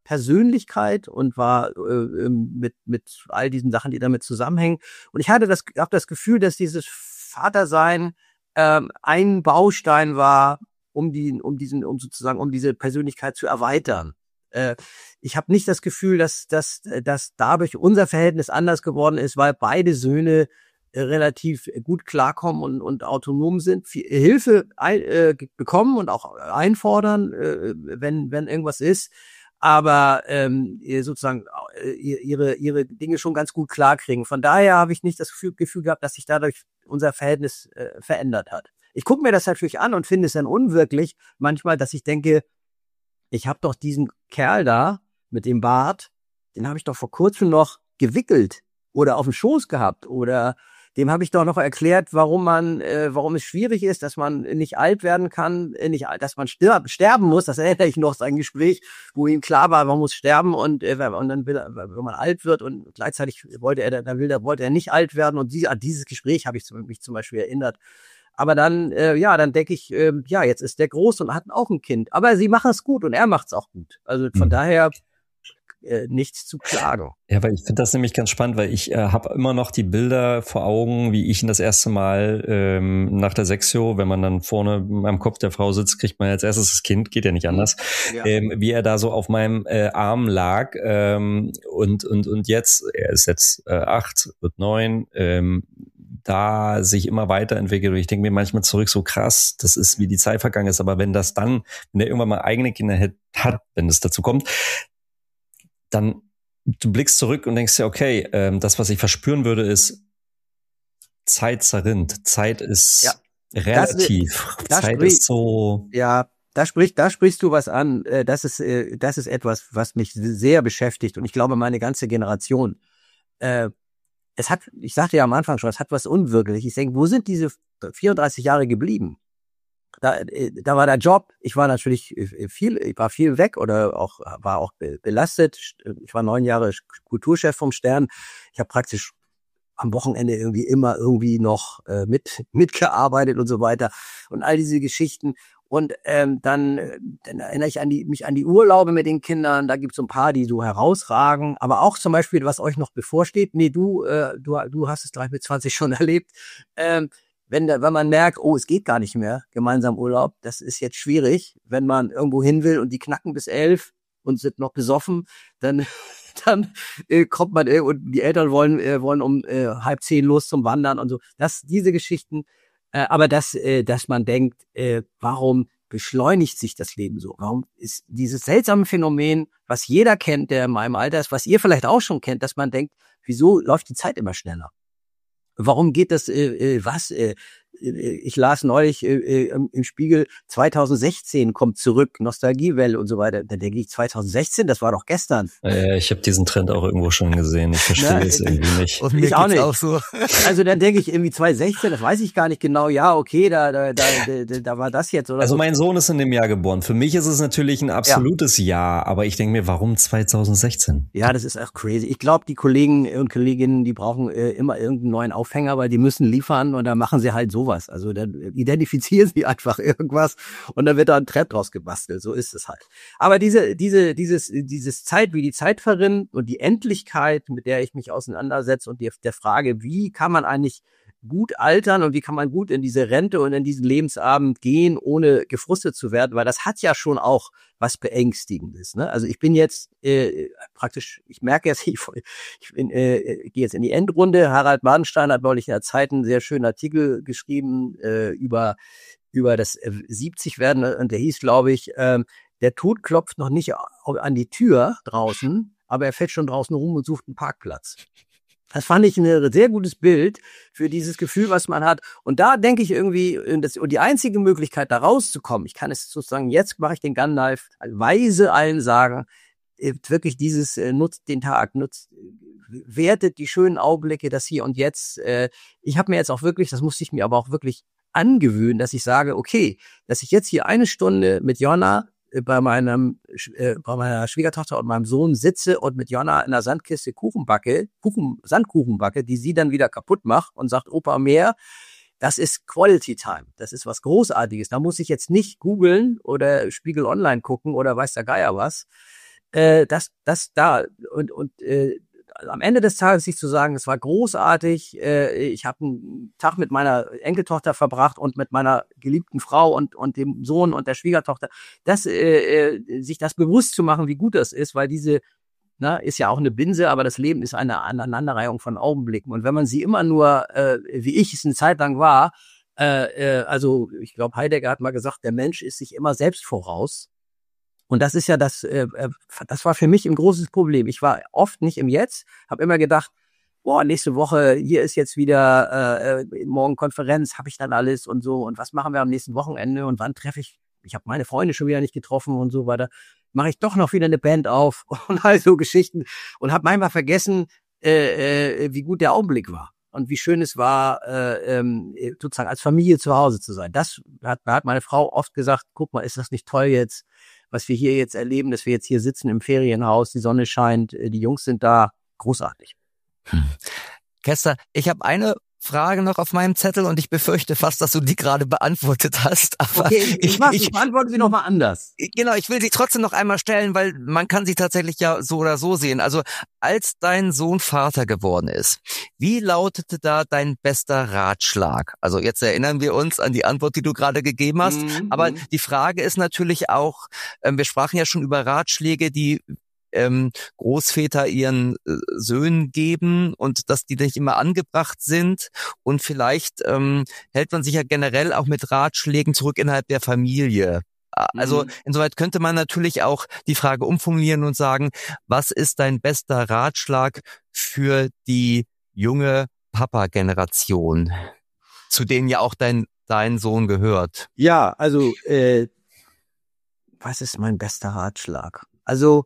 Persönlichkeit und war äh, mit mit all diesen Sachen, die damit zusammenhängen. Und ich hatte das auch das Gefühl, dass dieses Vatersein ähm, ein Baustein war, um die um diesen um sozusagen um diese Persönlichkeit zu erweitern. Äh, ich habe nicht das Gefühl, dass dass dass dadurch unser Verhältnis anders geworden ist, weil beide Söhne relativ gut klarkommen und, und autonom sind, viel Hilfe ein, äh, bekommen und auch einfordern, äh, wenn wenn irgendwas ist, aber ähm, sozusagen äh, ihre ihre Dinge schon ganz gut klarkriegen. Von daher habe ich nicht das Gefühl, Gefühl gehabt, dass sich dadurch unser Verhältnis äh, verändert hat. Ich gucke mir das natürlich an und finde es dann unwirklich manchmal, dass ich denke, ich habe doch diesen Kerl da mit dem Bart, den habe ich doch vor kurzem noch gewickelt oder auf dem Schoß gehabt oder dem habe ich doch noch erklärt, warum man, äh, warum es schwierig ist, dass man nicht alt werden kann, äh, nicht, dass man stirb, sterben muss. Das erinnere ich noch, sein Gespräch, wo ihm klar war, man muss sterben und, äh, und dann will er, wenn man alt wird und gleichzeitig wollte er, dann will er, wollte er nicht alt werden und die, an dieses Gespräch habe ich mich zum Beispiel erinnert. Aber dann, äh, ja, dann denke ich, äh, ja, jetzt ist der groß und hat auch ein Kind. Aber sie machen es gut und er macht es auch gut. Also von mhm. daher äh, nichts zu klagen.
Ja, weil ich finde das nämlich ganz spannend, weil ich äh, habe immer noch die Bilder vor Augen, wie ich ihn das erste Mal ähm, nach der Sexio, wenn man dann vorne am Kopf der Frau sitzt, kriegt man als erstes das Kind, geht ja nicht anders, ja. ähm, wie er da so auf meinem äh, Arm lag ähm, und und und jetzt, er ist jetzt äh, acht, wird neun, ähm, da sich immer weiterentwickelt und ich denke mir manchmal zurück, so krass, das ist wie die Zeit vergangen ist, aber wenn das dann, wenn er irgendwann mal eigene Kinder hat, wenn es dazu kommt, dann du blickst zurück und denkst dir, okay, ähm, das, was ich verspüren würde, ist Zeit zerrinnt. Zeit ist ja, relativ.
Das, das
Zeit
sprich,
ist so.
Ja, da sprichst, da sprichst du was an. Das ist, das ist etwas, was mich sehr beschäftigt und ich glaube, meine ganze Generation. Äh, es hat, ich sagte ja am Anfang schon, es hat was unwirklich. Ich denke, wo sind diese vierunddreißig Jahre geblieben? Da, da war der Job. Ich war natürlich viel, ich war viel weg oder auch war auch belastet. Ich war neun Jahre Kulturchef vom Stern. Ich habe praktisch am Wochenende irgendwie immer irgendwie noch äh, mit mitgearbeitet und so weiter und all diese Geschichten. Und ähm, dann, dann erinnere ich an die, mich an die Urlaube mit den Kindern. Da gibt es so ein paar, die so herausragen. Aber auch zum Beispiel, was euch noch bevorsteht. Nee, du, äh, du, du hast es drei bis zwanzig schon erlebt. Ähm, Wenn, da, wenn man merkt, oh, es geht gar nicht mehr, gemeinsam Urlaub, das ist jetzt schwierig, wenn man irgendwo hin will und die knacken bis elf und sind noch besoffen, dann, dann äh, kommt man, äh, und die Eltern wollen, äh, wollen um äh, halb zehn los zum Wandern und so. Das, diese Geschichten, äh, aber das, äh, dass man denkt, äh, warum beschleunigt sich das Leben so? Warum ist dieses seltsame Phänomen, was jeder kennt, der in meinem Alter ist, was ihr vielleicht auch schon kennt, dass man denkt, wieso läuft die Zeit immer schneller? Warum geht das, äh, äh, was? Äh, ich las neulich äh, im, im Spiegel, zwanzig sechzehn kommt zurück, Nostalgiewelle und so weiter. Dann denke ich, zwanzig sechzehn, das war doch gestern.
Äh, ich habe diesen Trend auch irgendwo schon gesehen. Ich verstehe es irgendwie nicht.
Und mir ich auch nicht. Auch so. Also dann denke ich irgendwie zwanzig sechzehn, das weiß ich gar nicht genau. Ja, okay, da da da, da, da war das jetzt. Oder
also
so.
Mein Sohn ist in dem Jahr geboren. Für mich ist es natürlich ein absolutes ja. Ja, aber ich denke mir, warum zwanzig sechzehn?
Ja, das ist auch crazy. Ich glaube, die Kollegen und Kolleginnen, die brauchen äh, immer irgendeinen neuen Aufhänger, weil die müssen liefern und da machen sie halt sowas. Also dann identifizieren sie einfach irgendwas und dann wird da ein Trend draus gebastelt. So ist es halt. Aber diese, diese, dieses, dieses Zeit, wie die Zeit verrinnt und die Endlichkeit, mit der ich mich auseinandersetze und die, der Frage, wie kann man eigentlich gut altern und wie kann man gut in diese Rente und in diesen Lebensabend gehen, ohne gefrustet zu werden, weil das hat ja schon auch was Beängstigendes. Ne? Also ich bin jetzt äh, praktisch, ich merke jetzt, ich, ich bin, äh, gehe jetzt in die Endrunde. Harald Mardenstein hat neulich in der Zeit einen sehr schönen Artikel geschrieben äh, über über das äh, siebzig werden und der hieß, glaube ich, äh, der Tod klopft noch nicht an die Tür draußen, aber er fährt schon draußen rum und sucht einen Parkplatz. Das fand ich ein sehr gutes Bild für dieses Gefühl, was man hat. Und da denke ich irgendwie, das, und die einzige Möglichkeit, da rauszukommen, ich kann es sozusagen, jetzt mache ich den Gunlife, weise allen sagen, wirklich dieses, nutzt den Tag, nutzt, wertet die schönen Augenblicke, das Hier und Jetzt. Ich habe mir jetzt auch wirklich, das musste ich mir aber auch wirklich angewöhnen, dass ich sage, okay, dass ich jetzt hier eine Stunde mit Jonna bei meinem äh, bei meiner Schwiegertochter und meinem Sohn sitze und mit Jonna in der Sandkiste Kuchen backe, Kuchen, Sandkuchen backe, die sie dann wieder kaputt macht und sagt, Opa, mehr. Das ist Quality Time. Das ist was Großartiges. Da muss ich jetzt nicht googeln oder Spiegel Online gucken oder weiß der Geier was. äh, das, das da und und äh, am Ende des Tages sich zu sagen, es war großartig, äh, ich habe einen Tag mit meiner Enkeltochter verbracht und mit meiner geliebten Frau und und dem Sohn und der Schwiegertochter, das äh, äh, sich das bewusst zu machen, wie gut das ist, weil diese na, ist ja auch eine Binse, aber das Leben ist eine Aneinanderreihung von Augenblicken. Und wenn man sie immer nur, äh, wie ich es eine Zeit lang war, äh, äh, also ich glaube, Heidegger hat mal gesagt, der Mensch ist sich immer selbst voraus. Und das ist ja das, äh, das war für mich ein großes Problem. Ich war oft nicht im Jetzt, habe immer gedacht, boah, nächste Woche, hier ist jetzt wieder äh, morgen Konferenz, habe ich dann alles und so. Und was machen wir am nächsten Wochenende und wann treffe ich, ich habe meine Freunde schon wieder nicht getroffen und so weiter. Mache ich doch noch wieder eine Band auf und all so Geschichten. Und habe manchmal vergessen, äh, äh, wie gut der Augenblick war. Und wie schön es war, äh, ähm, sozusagen als Familie zu Hause zu sein. Das hat, hat meine Frau oft gesagt, guck mal, ist das nicht toll jetzt, was wir hier jetzt erleben, dass wir jetzt hier sitzen im Ferienhaus, die Sonne scheint, die Jungs sind da, großartig.
Hm. Kester, ich habe eine Frage noch auf meinem Zettel und ich befürchte fast, dass du die gerade beantwortet hast. Aber
okay, ich, ich, ich, ich beantworte sie nochmal anders.
Genau, ich will sie trotzdem noch einmal stellen, weil man kann sie tatsächlich ja so oder so sehen. Also als dein Sohn Vater geworden ist, wie lautete da dein bester Ratschlag? Also jetzt erinnern wir uns an die Antwort, die du gerade gegeben hast. Mhm. Aber die Frage ist natürlich auch, äh, wir sprachen ja schon über Ratschläge, die Ähm, Großväter ihren äh, Söhnen geben und dass die nicht immer angebracht sind und vielleicht ähm, hält man sich ja generell auch mit Ratschlägen zurück innerhalb der Familie. Also mhm. insoweit könnte man natürlich auch die Frage umformulieren und sagen, was ist dein bester Ratschlag für die junge Papa-Generation, zu denen ja auch dein dein Sohn gehört?
Ja, also äh, was ist mein bester Ratschlag? Also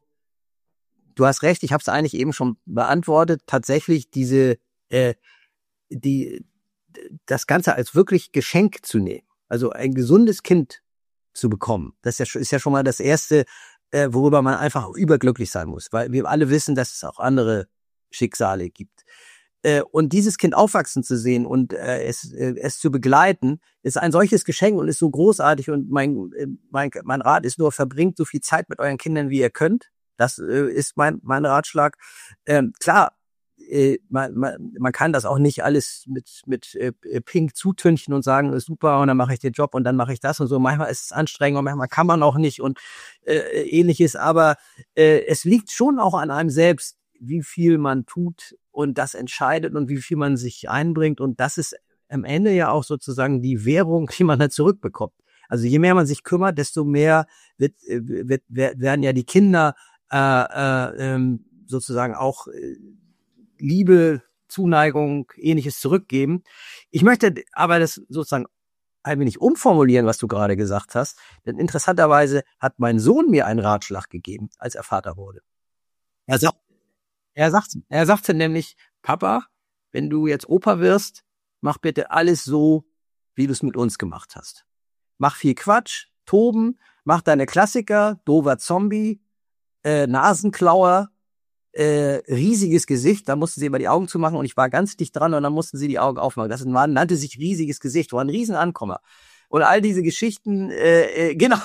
du hast recht, ich habe es eigentlich eben schon beantwortet. Tatsächlich diese, äh, die, das Ganze als wirklich Geschenk zu nehmen, also ein gesundes Kind zu bekommen, das ist ja, ist ja schon mal das Erste, äh, worüber man einfach überglücklich sein muss, weil wir alle wissen, dass es auch andere Schicksale gibt. Äh, und dieses Kind aufwachsen zu sehen und äh, es, äh, es zu begleiten, ist ein solches Geschenk und ist so großartig. Und mein, mein, mein Rat ist nur, verbringt so viel Zeit mit euren Kindern, wie ihr könnt. Das äh, ist mein mein Ratschlag. Ähm, klar, äh, man, man man kann das auch nicht alles mit mit äh, Pink zutünchen und sagen, ist super und dann mache ich den Job und dann mache ich das und so. Manchmal ist es anstrengend und manchmal kann man auch nicht und äh, ähnliches. Aber äh, es liegt schon auch an einem selbst, wie viel man tut und das entscheidet und wie viel man sich einbringt. Und das ist am Ende ja auch sozusagen die Währung, die man da zurückbekommt. Also je mehr man sich kümmert, desto mehr wird, wird, werden ja die Kinder Äh, äh, ähm, sozusagen auch äh, Liebe, Zuneigung, Ähnliches zurückgeben. Ich möchte aber das sozusagen ein wenig umformulieren, was du gerade gesagt hast, denn interessanterweise hat mein Sohn mir einen Ratschlag gegeben, als er Vater wurde. Er sagt, er sagt, er sagte nämlich, Papa, wenn du jetzt Opa wirst, mach bitte alles so, wie du es mit uns gemacht hast. Mach viel Quatsch, toben, mach deine Klassiker, doofer Zombie, Äh, Nasenklauer, äh, riesiges Gesicht, da mussten sie immer die Augen zumachen und ich war ganz dicht dran und dann mussten sie die Augen aufmachen. Das war, nannte sich riesiges Gesicht, war ein Riesenankommer. Und all diese Geschichten, äh, äh, genau,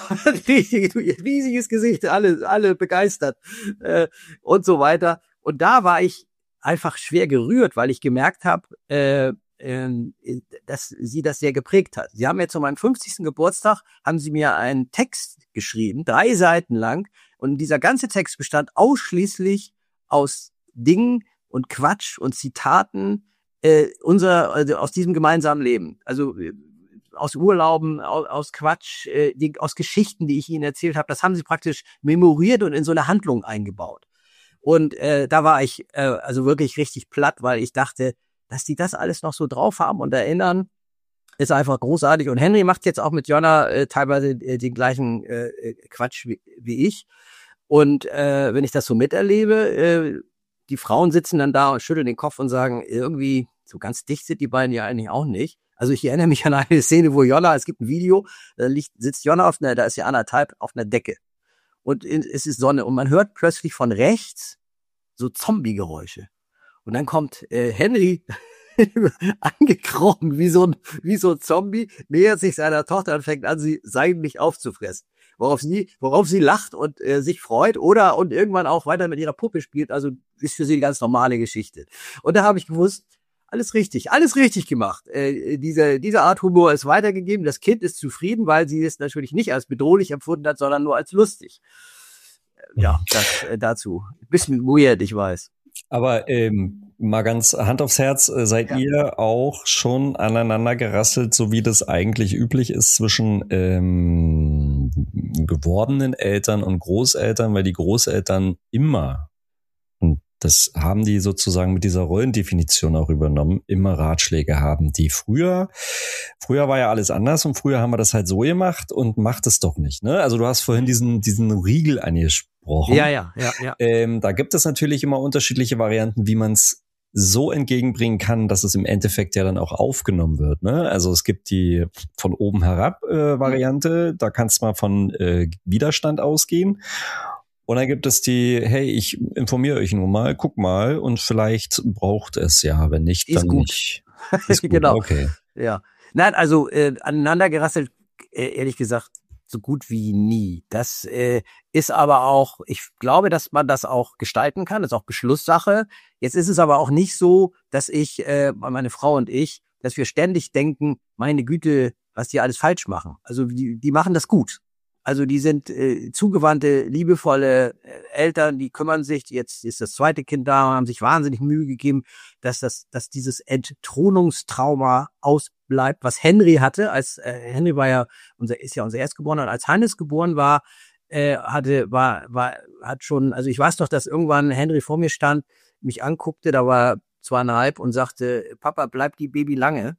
riesiges Gesicht, alle, alle begeistert äh, und so weiter. Und da war ich einfach schwer gerührt, weil ich gemerkt habe, äh, dass sie das sehr geprägt hat. Sie haben mir zu meinem fünfzigsten Geburtstag, haben sie mir einen Text geschrieben, drei Seiten lang. Und dieser ganze Text bestand ausschließlich aus Dingen und Quatsch und Zitaten äh, unser, also aus diesem gemeinsamen Leben. Also äh, aus Urlauben, aus, aus Quatsch, äh, die, aus Geschichten, die ich ihnen erzählt habe. Das haben sie praktisch memoriert und in so eine Handlung eingebaut. Und äh, da war ich äh, also wirklich richtig platt, weil ich dachte, dass die das alles noch so drauf haben und erinnern, ist einfach großartig. Und Henry macht jetzt auch mit Jonna äh, teilweise äh, den gleichen äh, Quatsch wie, wie ich. Und äh, wenn ich das so miterlebe, äh, die Frauen sitzen dann da und schütteln den Kopf und sagen, irgendwie so ganz dicht sind die beiden ja eigentlich auch nicht. Also ich erinnere mich an eine Szene, wo Jonna, es gibt ein Video, da liegt, sitzt Jonna auf einer, da ist ja anderthalb, auf einer Decke. Und in, es ist Sonne und man hört plötzlich von rechts so Zombie-Geräusche. Und dann kommt äh, Henry angekrochen, wie so ein, wie so ein Zombie, nähert sich seiner Tochter und fängt an, sie seitlich aufzufressen. Worauf sie, worauf sie lacht und äh, sich freut oder und irgendwann auch weiter mit ihrer Puppe spielt. Also ist für sie eine ganz normale Geschichte. Und da habe ich gewusst, alles richtig, alles richtig gemacht. Äh, diese, diese Art Humor ist weitergegeben. Das Kind ist zufrieden, weil sie es natürlich nicht als bedrohlich empfunden hat, sondern nur als lustig. Ja, das äh, dazu. Ein bisschen weird, ich weiß.
Aber ähm, mal ganz Hand aufs Herz, äh, seid ja. ihr auch schon aneinander gerasselt, so wie das eigentlich üblich ist zwischen ähm, gewordenen Eltern und Großeltern, weil die Großeltern immer, und das haben die sozusagen mit dieser Rollendefinition auch übernommen, immer Ratschläge haben, die früher, früher war ja alles anders und früher haben wir das halt so gemacht und macht es doch nicht, ne? Also du hast vorhin diesen, diesen Riegel angesprochen.
Ja, ja, ja, ja.
Ähm, da gibt es natürlich immer unterschiedliche Varianten, wie man es so entgegenbringen kann, dass es im Endeffekt ja dann auch aufgenommen wird, ne? Also es gibt die von oben herab äh, Variante, da kannst du mal von äh, Widerstand ausgehen. Und dann gibt es die, hey, ich informiere euch nur mal, guck mal und vielleicht braucht es ja, wenn nicht, dann
ist gut.
nicht. Ist gut,
genau.
Okay.
Ja. Nein, also äh, aneinander gerasselt, äh, ehrlich gesagt, so gut wie nie. Das äh, ist aber auch, ich glaube, dass man das auch gestalten kann, das ist auch Beschlusssache. Jetzt ist es aber auch nicht so, dass ich, äh, meine Frau und ich, dass wir ständig denken, meine Güte, was die alles falsch machen. Also die, die machen das gut. Also die sind äh, zugewandte, liebevolle äh, Eltern, die kümmern sich, jetzt ist das zweite Kind da, haben sich wahnsinnig Mühe gegeben, dass das, dass dieses Entthronungstrauma ausbleibt, was Henry hatte, als äh, Henry war ja unser, ist ja unser Erstgeborener, und als Hannes geboren war, äh, hatte, war, war, hat schon, also ich weiß doch, dass irgendwann Henry vor mir stand, mich anguckte, da war zweieinhalb und sagte, Papa, bleibt die Baby lange?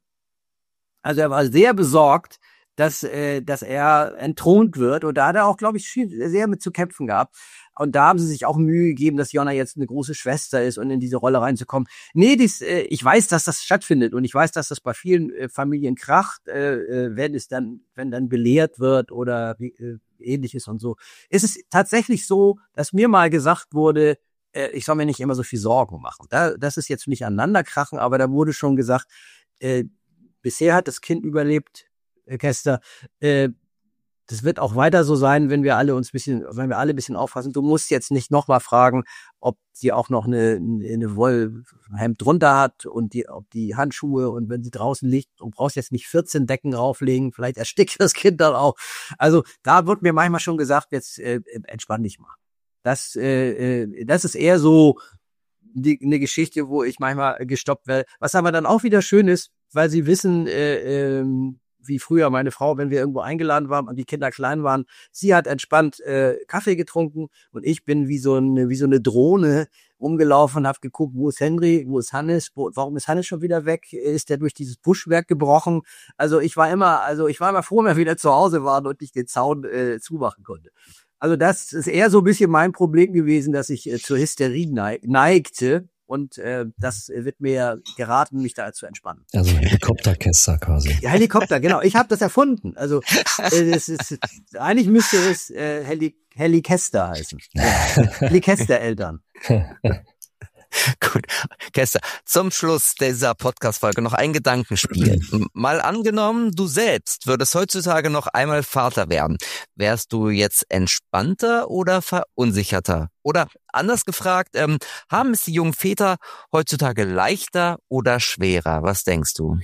Also er war sehr besorgt, dass äh, dass er entthront wird. Und da hat er auch, glaube ich, sehr mit zu kämpfen gehabt. Und da haben sie sich auch Mühe gegeben, dass Jonna jetzt eine große Schwester ist und in diese Rolle reinzukommen. Nee, dies, äh, ich weiß, dass das stattfindet und ich weiß, dass das bei vielen äh, Familien kracht, äh, wenn es dann, wenn dann belehrt wird oder äh, ähnliches und so. Ist es tatsächlich so, dass mir mal gesagt wurde, äh, ich soll mir nicht immer so viel Sorgen machen. Da, das ist jetzt nicht aneinanderkrachen, aber da wurde schon gesagt, äh, bisher hat das Kind überlebt, Kester, äh, das wird auch weiter so sein, wenn wir alle uns bisschen, wenn wir alle ein bisschen aufpassen. Du musst jetzt nicht nochmal fragen, ob sie auch noch eine, eine Wollhemd drunter hat und die, ob die Handschuhe und wenn sie draußen liegt und brauchst jetzt nicht vierzehn Decken drauflegen, vielleicht erstickt das Kind dann auch. Also da wird mir manchmal schon gesagt, jetzt äh, entspann dich mal. Das, äh, äh, das ist eher so die, eine Geschichte, wo ich manchmal gestoppt werde. Was aber dann auch wieder schön ist, weil sie wissen, äh, äh, wie früher meine Frau, wenn wir irgendwo eingeladen waren und die Kinder klein waren, sie hat entspannt äh, Kaffee getrunken und ich bin wie so eine wie so eine Drohne rumgelaufen und habe geguckt, wo ist Henry, wo ist Hannes, wo, warum ist Hannes schon wieder weg? Ist der durch dieses Buschwerk gebrochen? Also ich war immer, also ich war immer froh, wenn wir wieder zu Hause waren und ich den Zaun äh, zumachen konnte. Also das ist eher so ein bisschen mein Problem gewesen, dass ich äh, zur Hysterie neig- neigte. Und äh, das wird mir geraten, mich da zu entspannen.
Also Helikopterkäster quasi.
Ja, Helikopter, genau. Ich habe das erfunden. Also äh, das ist, eigentlich müsste es äh, Heli Helikester heißen. Ja. Helikester-Eltern.
Gut. Kester, zum Schluss dieser Podcast-Folge noch ein Gedankenspiel. Mal angenommen, du selbst würdest heutzutage noch einmal Vater werden. Wärst du jetzt entspannter oder verunsicherter? Oder anders gefragt, ähm, haben es die jungen Väter heutzutage leichter oder schwerer? Was denkst du?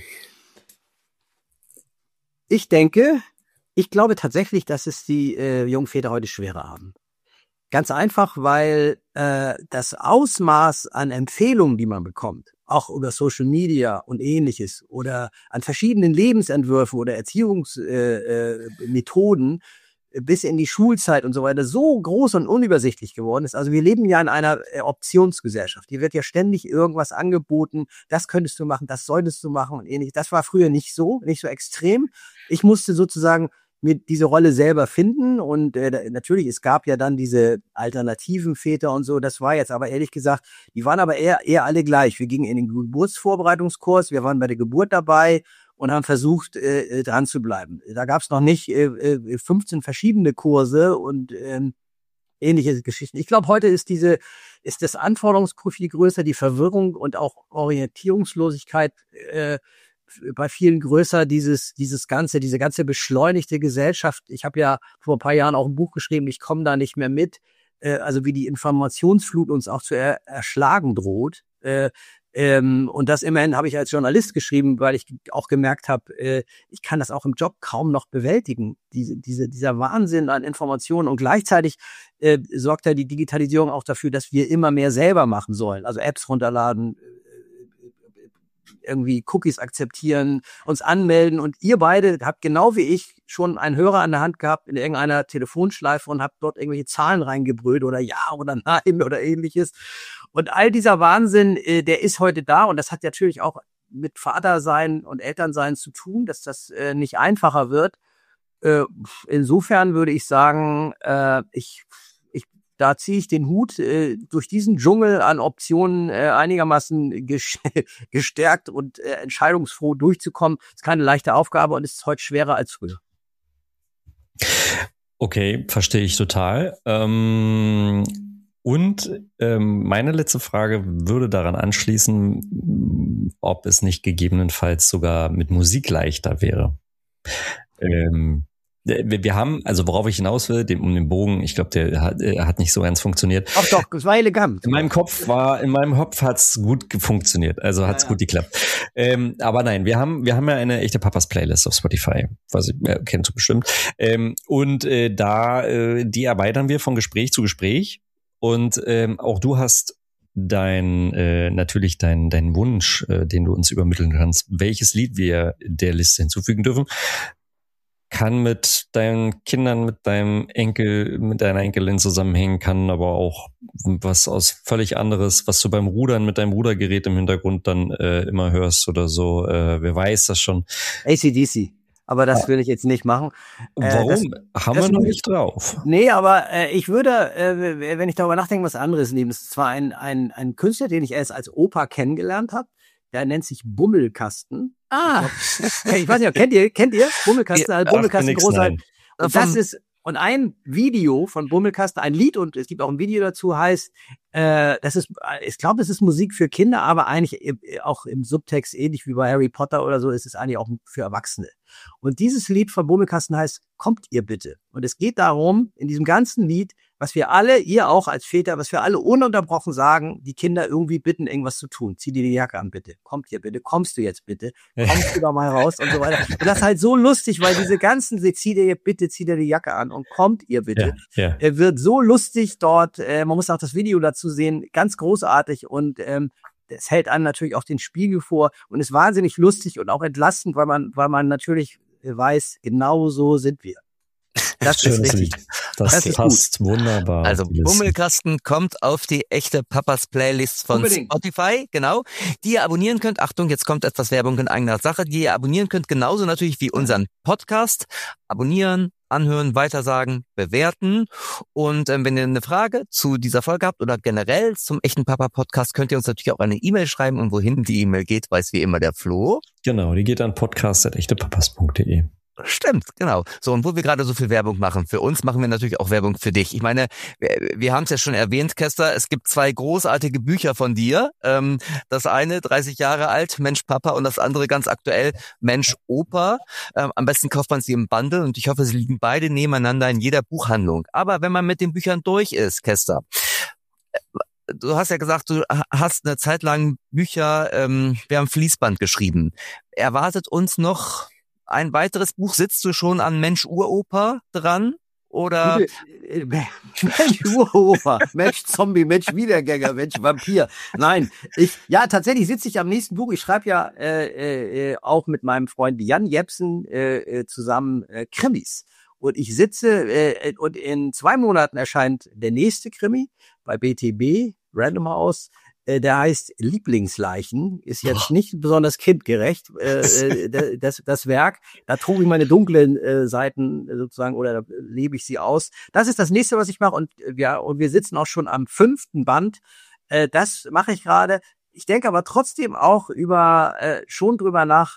Ich denke, ich glaube tatsächlich, dass es die äh, jungen Väter heute schwerer haben. Ganz einfach, weil äh, das Ausmaß an Empfehlungen, die man bekommt, auch über Social Media und Ähnliches oder an verschiedenen Lebensentwürfen oder Erziehungsmethoden äh, äh, bis in die Schulzeit und so weiter so groß und unübersichtlich geworden ist. Also wir leben ja in einer äh, Optionsgesellschaft. Hier wird ja ständig irgendwas angeboten. Das könntest du machen, das solltest du machen und ähnliches. Das war früher nicht so, nicht so extrem. Ich musste sozusagen mir diese Rolle selber finden und äh, natürlich, es gab ja dann diese alternativen Väter und so, das war jetzt aber ehrlich gesagt, die waren aber eher eher alle gleich. Wir gingen in den Geburtsvorbereitungskurs, wir waren bei der Geburt dabei und haben versucht, äh, dran zu bleiben. Da gab es noch nicht äh, fünfzehn verschiedene Kurse und ähm, ähnliche Geschichten. Ich glaube, heute ist diese, ist das Anforderungsprofil größer, die Verwirrung und auch Orientierungslosigkeit äh, bei vielen größer, dieses dieses ganze, diese ganze beschleunigte Gesellschaft. Ich habe ja vor ein paar Jahren auch ein Buch geschrieben, ich komme da nicht mehr mit, äh, also wie die Informationsflut uns auch zu er, erschlagen droht. Äh, ähm, und das immerhin habe ich als Journalist geschrieben, weil ich auch gemerkt habe, äh, ich kann das auch im Job kaum noch bewältigen, diese, diese, dieser Wahnsinn an Informationen. Und gleichzeitig äh, sorgt ja die Digitalisierung auch dafür, dass wir immer mehr selber machen sollen, also Apps runterladen, irgendwie Cookies akzeptieren, uns anmelden. Und ihr beide habt genau wie ich schon einen Hörer an der Hand gehabt in irgendeiner Telefonschleife und habt dort irgendwelche Zahlen reingebrüllt oder ja oder nein oder ähnliches. Und all dieser Wahnsinn, äh, der ist heute da und das hat natürlich auch mit Vatersein und Elternsein zu tun, dass das äh, nicht einfacher wird. Äh, insofern würde ich sagen, äh, ich Da ziehe ich den Hut, äh, durch diesen Dschungel an Optionen äh, einigermaßen ges- gestärkt und äh, entscheidungsfroh durchzukommen. Ist keine leichte Aufgabe und ist heute schwerer als früher.
Okay, verstehe ich total. Ähm, und ähm, meine letzte Frage würde daran anschließen, ob es nicht gegebenenfalls sogar mit Musik leichter wäre. Ähm, Wir haben, also worauf ich hinaus will, dem, um den Bogen, ich glaube, der hat, äh, hat nicht so ganz funktioniert.
Ach doch, das war elegant.
In meinem Kopf war, in meinem Kopf hat's gut funktioniert, also hat's ja, gut geklappt. Ähm, aber nein, wir haben, wir haben ja eine echte Papas Playlist auf Spotify, was ich äh, kennst du bestimmt. Ähm, und äh, da, äh, die erweitern wir von Gespräch zu Gespräch. Und ähm, auch du hast dein äh, natürlich dein dein Wunsch, äh, den du uns übermitteln kannst, welches Lied wir der Liste hinzufügen dürfen. Kann mit deinen Kindern, mit deinem Enkel, mit deiner Enkelin zusammenhängen, kann aber auch was aus völlig anderes, was du beim Rudern mit deinem Rudergerät im Hintergrund dann äh, immer hörst oder so. Äh, wer weiß das schon.
A C D C. Aber das ja. will ich jetzt nicht machen.
Warum? Äh, das, Haben das wir noch nicht drauf.
Nee, aber äh, ich würde, äh, wenn ich darüber nachdenke, was anderes nehmen. Das ist zwar ein, ein, ein Künstler, den ich erst als Opa kennengelernt habe. Der nennt sich Bummelkasten. Ah. Ich, glaub, ich weiß nicht, kennt ihr, kennt ihr Bummelkasten? Also Bummelkasten, großartig. Und das ist, und ein Video von Bummelkasten, ein Lied, und es gibt auch ein Video dazu, heißt, äh, das ist, ich glaube, es ist Musik für Kinder, aber eigentlich auch im Subtext, ähnlich wie bei Harry Potter oder so, ist es eigentlich auch für Erwachsene. Und dieses Lied von Bummelkasten heißt, kommt ihr bitte. Und es geht darum, in diesem ganzen Lied, was wir alle, ihr auch als Väter, was wir alle ununterbrochen sagen, die Kinder irgendwie bitten, irgendwas zu tun. Zieh dir die Jacke an, bitte. Kommt ihr bitte? Kommst du jetzt bitte? Kommst du da mal raus? Und so weiter. Und das ist halt so lustig, weil diese ganzen, zieh dir bitte, zieh dir die Jacke an und kommt ihr bitte. Ja, ja. Wird so lustig dort. Äh, man muss auch das Video dazu sehen. Ganz großartig und ähm, es hält einem natürlich auch den Spiegel vor und ist wahnsinnig lustig und auch entlastend, weil man, weil man natürlich weiß, genau so sind wir.
Das ist richtig.
Das, das passt gut. Wunderbar.
Also Bummelkasten kommt auf die echte Papas Playlist von Unbedingt. Spotify, genau. Die ihr abonnieren könnt. Achtung, jetzt kommt etwas Werbung in eigener Sache. Die ihr abonnieren könnt, genauso natürlich wie unseren Podcast. Abonnieren, anhören, weitersagen, bewerten. Und ähm, wenn ihr eine Frage zu dieser Folge habt oder generell zum echten Papa Podcast, könnt ihr uns natürlich auch eine E-Mail schreiben. Und wohin die E-Mail geht, weiß wie immer der Flo.
Genau, die geht an podcast at echtepapas punkt de.
Stimmt, genau. So, und wo wir gerade so viel Werbung machen, für uns machen wir natürlich auch Werbung für dich. Ich meine, wir, wir haben es ja schon erwähnt, Kester, es gibt zwei großartige Bücher von dir. Ähm, das eine, dreißig Jahre alt, Mensch Papa, und das andere ganz aktuell, Mensch Opa. Ähm, am besten kauft man sie im Bundle und ich hoffe, sie liegen beide nebeneinander in jeder Buchhandlung. Aber wenn man mit den Büchern durch ist, Kester, du hast ja gesagt, du hast eine Zeit lang Bücher, ähm, wir haben Fließband geschrieben. Erwartet uns noch ein weiteres Buch? Sitzt du schon an Mensch Uropa dran? Oder?
Mensch Uropa, Mensch Zombie, Mensch Wiedergänger, Mensch Vampir. Nein, ich, ja, tatsächlich sitze ich am nächsten Buch. Ich schreibe ja äh, äh, auch mit meinem Freund Jan Jepsen äh, zusammen äh, Krimis. Und ich sitze, äh, und in zwei Monaten erscheint der nächste Krimi bei B T B, Random House. Der heißt Lieblingsleichen, ist jetzt oh. nicht besonders kindgerecht, äh, das, das Werk. Da trug ich meine dunklen äh, Seiten sozusagen oder lebe ich sie aus. Das ist das nächste, was ich mache. Und ja, und wir sitzen auch schon am fünften Band. Äh, das mache ich gerade. Ich denke aber trotzdem auch über äh, schon drüber nach,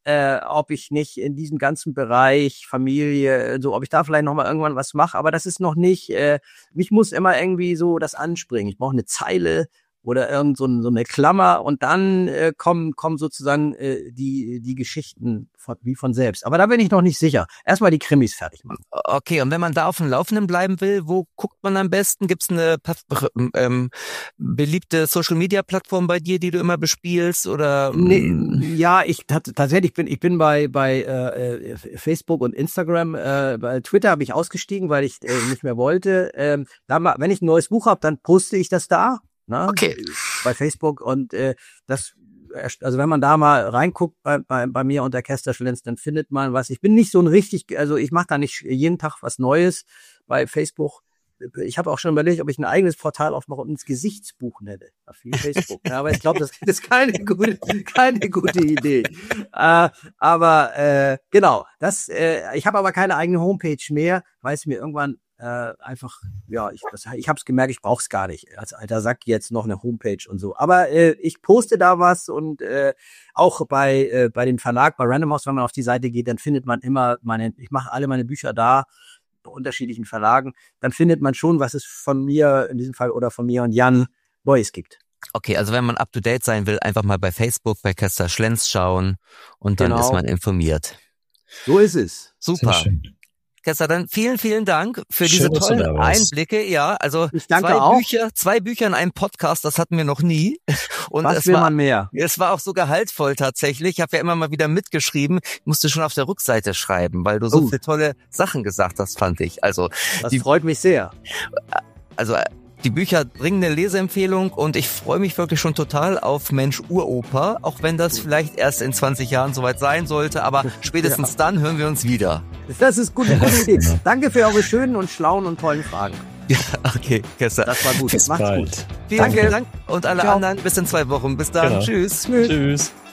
äh, ob ich nicht in diesem ganzen Bereich Familie, so ob ich da vielleicht noch mal irgendwann was mache, aber das ist noch nicht, äh, mich muss immer irgendwie so das anspringen. Ich brauche eine Zeile oder irgend so, ein, so eine Klammer und dann äh, kommen kommen sozusagen äh, die die Geschichten von, wie von selbst. Aber da bin ich noch nicht sicher. Erstmal die Krimis fertig machen.
Okay, und wenn man da auf dem Laufenden bleiben will, wo guckt man am besten? Gibt's eine ähm, beliebte Social-Media-Plattform bei dir, die du immer bespielst? Oder?
Nee, ja, ich tatsächlich bin ich bin bei bei äh, Facebook und Instagram. Äh, bei Twitter habe ich ausgestiegen, weil ich äh, nicht mehr wollte. Ähm, da mal, wenn ich ein neues Buch habe, dann poste ich das da. Na,
okay.
Bei Facebook und äh, das, also wenn man da mal reinguckt bei, bei, bei mir unter Kester Schlenz, dann findet man was. Ich bin nicht so ein richtig, also ich mache da nicht jeden Tag was Neues bei Facebook. Ich habe auch schon überlegt, ob ich ein eigenes Portal aufmache und ins Gesichtsbuch nenne. Auf Facebook. Ja, aber ich glaube, das ist keine gute, keine gute Idee. Äh, aber äh, genau, das. Äh, ich habe aber keine eigene Homepage mehr, weil es mir irgendwann äh, einfach, ja, ich, das, ich habe es gemerkt, ich brauche es gar nicht. Als alter Sack jetzt noch eine Homepage und so. Aber äh, ich poste da was und äh, auch bei äh, bei dem Verlag, bei Random House, wenn man auf die Seite geht, dann findet man immer meine, ich mache alle meine Bücher da, bei unterschiedlichen Verlagen, dann findet man schon, was es von mir in diesem Fall oder von mir und Jan Neues gibt.
Okay, also wenn man up to date sein will, einfach mal bei Facebook, bei Kester Schlenz schauen und dann genau. ist man informiert.
So ist es.
Super. Kester, dann vielen, vielen Dank für Schön, diese tollen Einblicke. Ja, also
ich danke
zwei
auch.
Bücher, zwei Bücher in einem Podcast, das hatten wir noch nie. Und
Was
es
will
war,
man mehr?
Es war auch so gehaltvoll tatsächlich. Ich habe ja immer mal wieder mitgeschrieben. Ich musste schon auf der Rückseite schreiben, weil du so uh. viele tolle Sachen gesagt hast, fand ich. Also
das
die,
freut mich sehr.
Also die Bücher bringen eine Leseempfehlung und ich freue mich wirklich schon total auf Mensch Uropa, auch wenn das vielleicht erst in zwanzig Jahren soweit sein sollte, aber spätestens ja. dann hören wir uns wieder.
Das ist gut. Idee. Danke für eure schönen und schlauen und tollen Fragen.
Ja, okay, Kester.
Das war gut.
Bis
Macht's
bald.
gut.
Vielen, vielen Dank und alle Ciao. anderen bis in zwei Wochen. Bis dann.
Genau.
Tschüss.
Tschüss.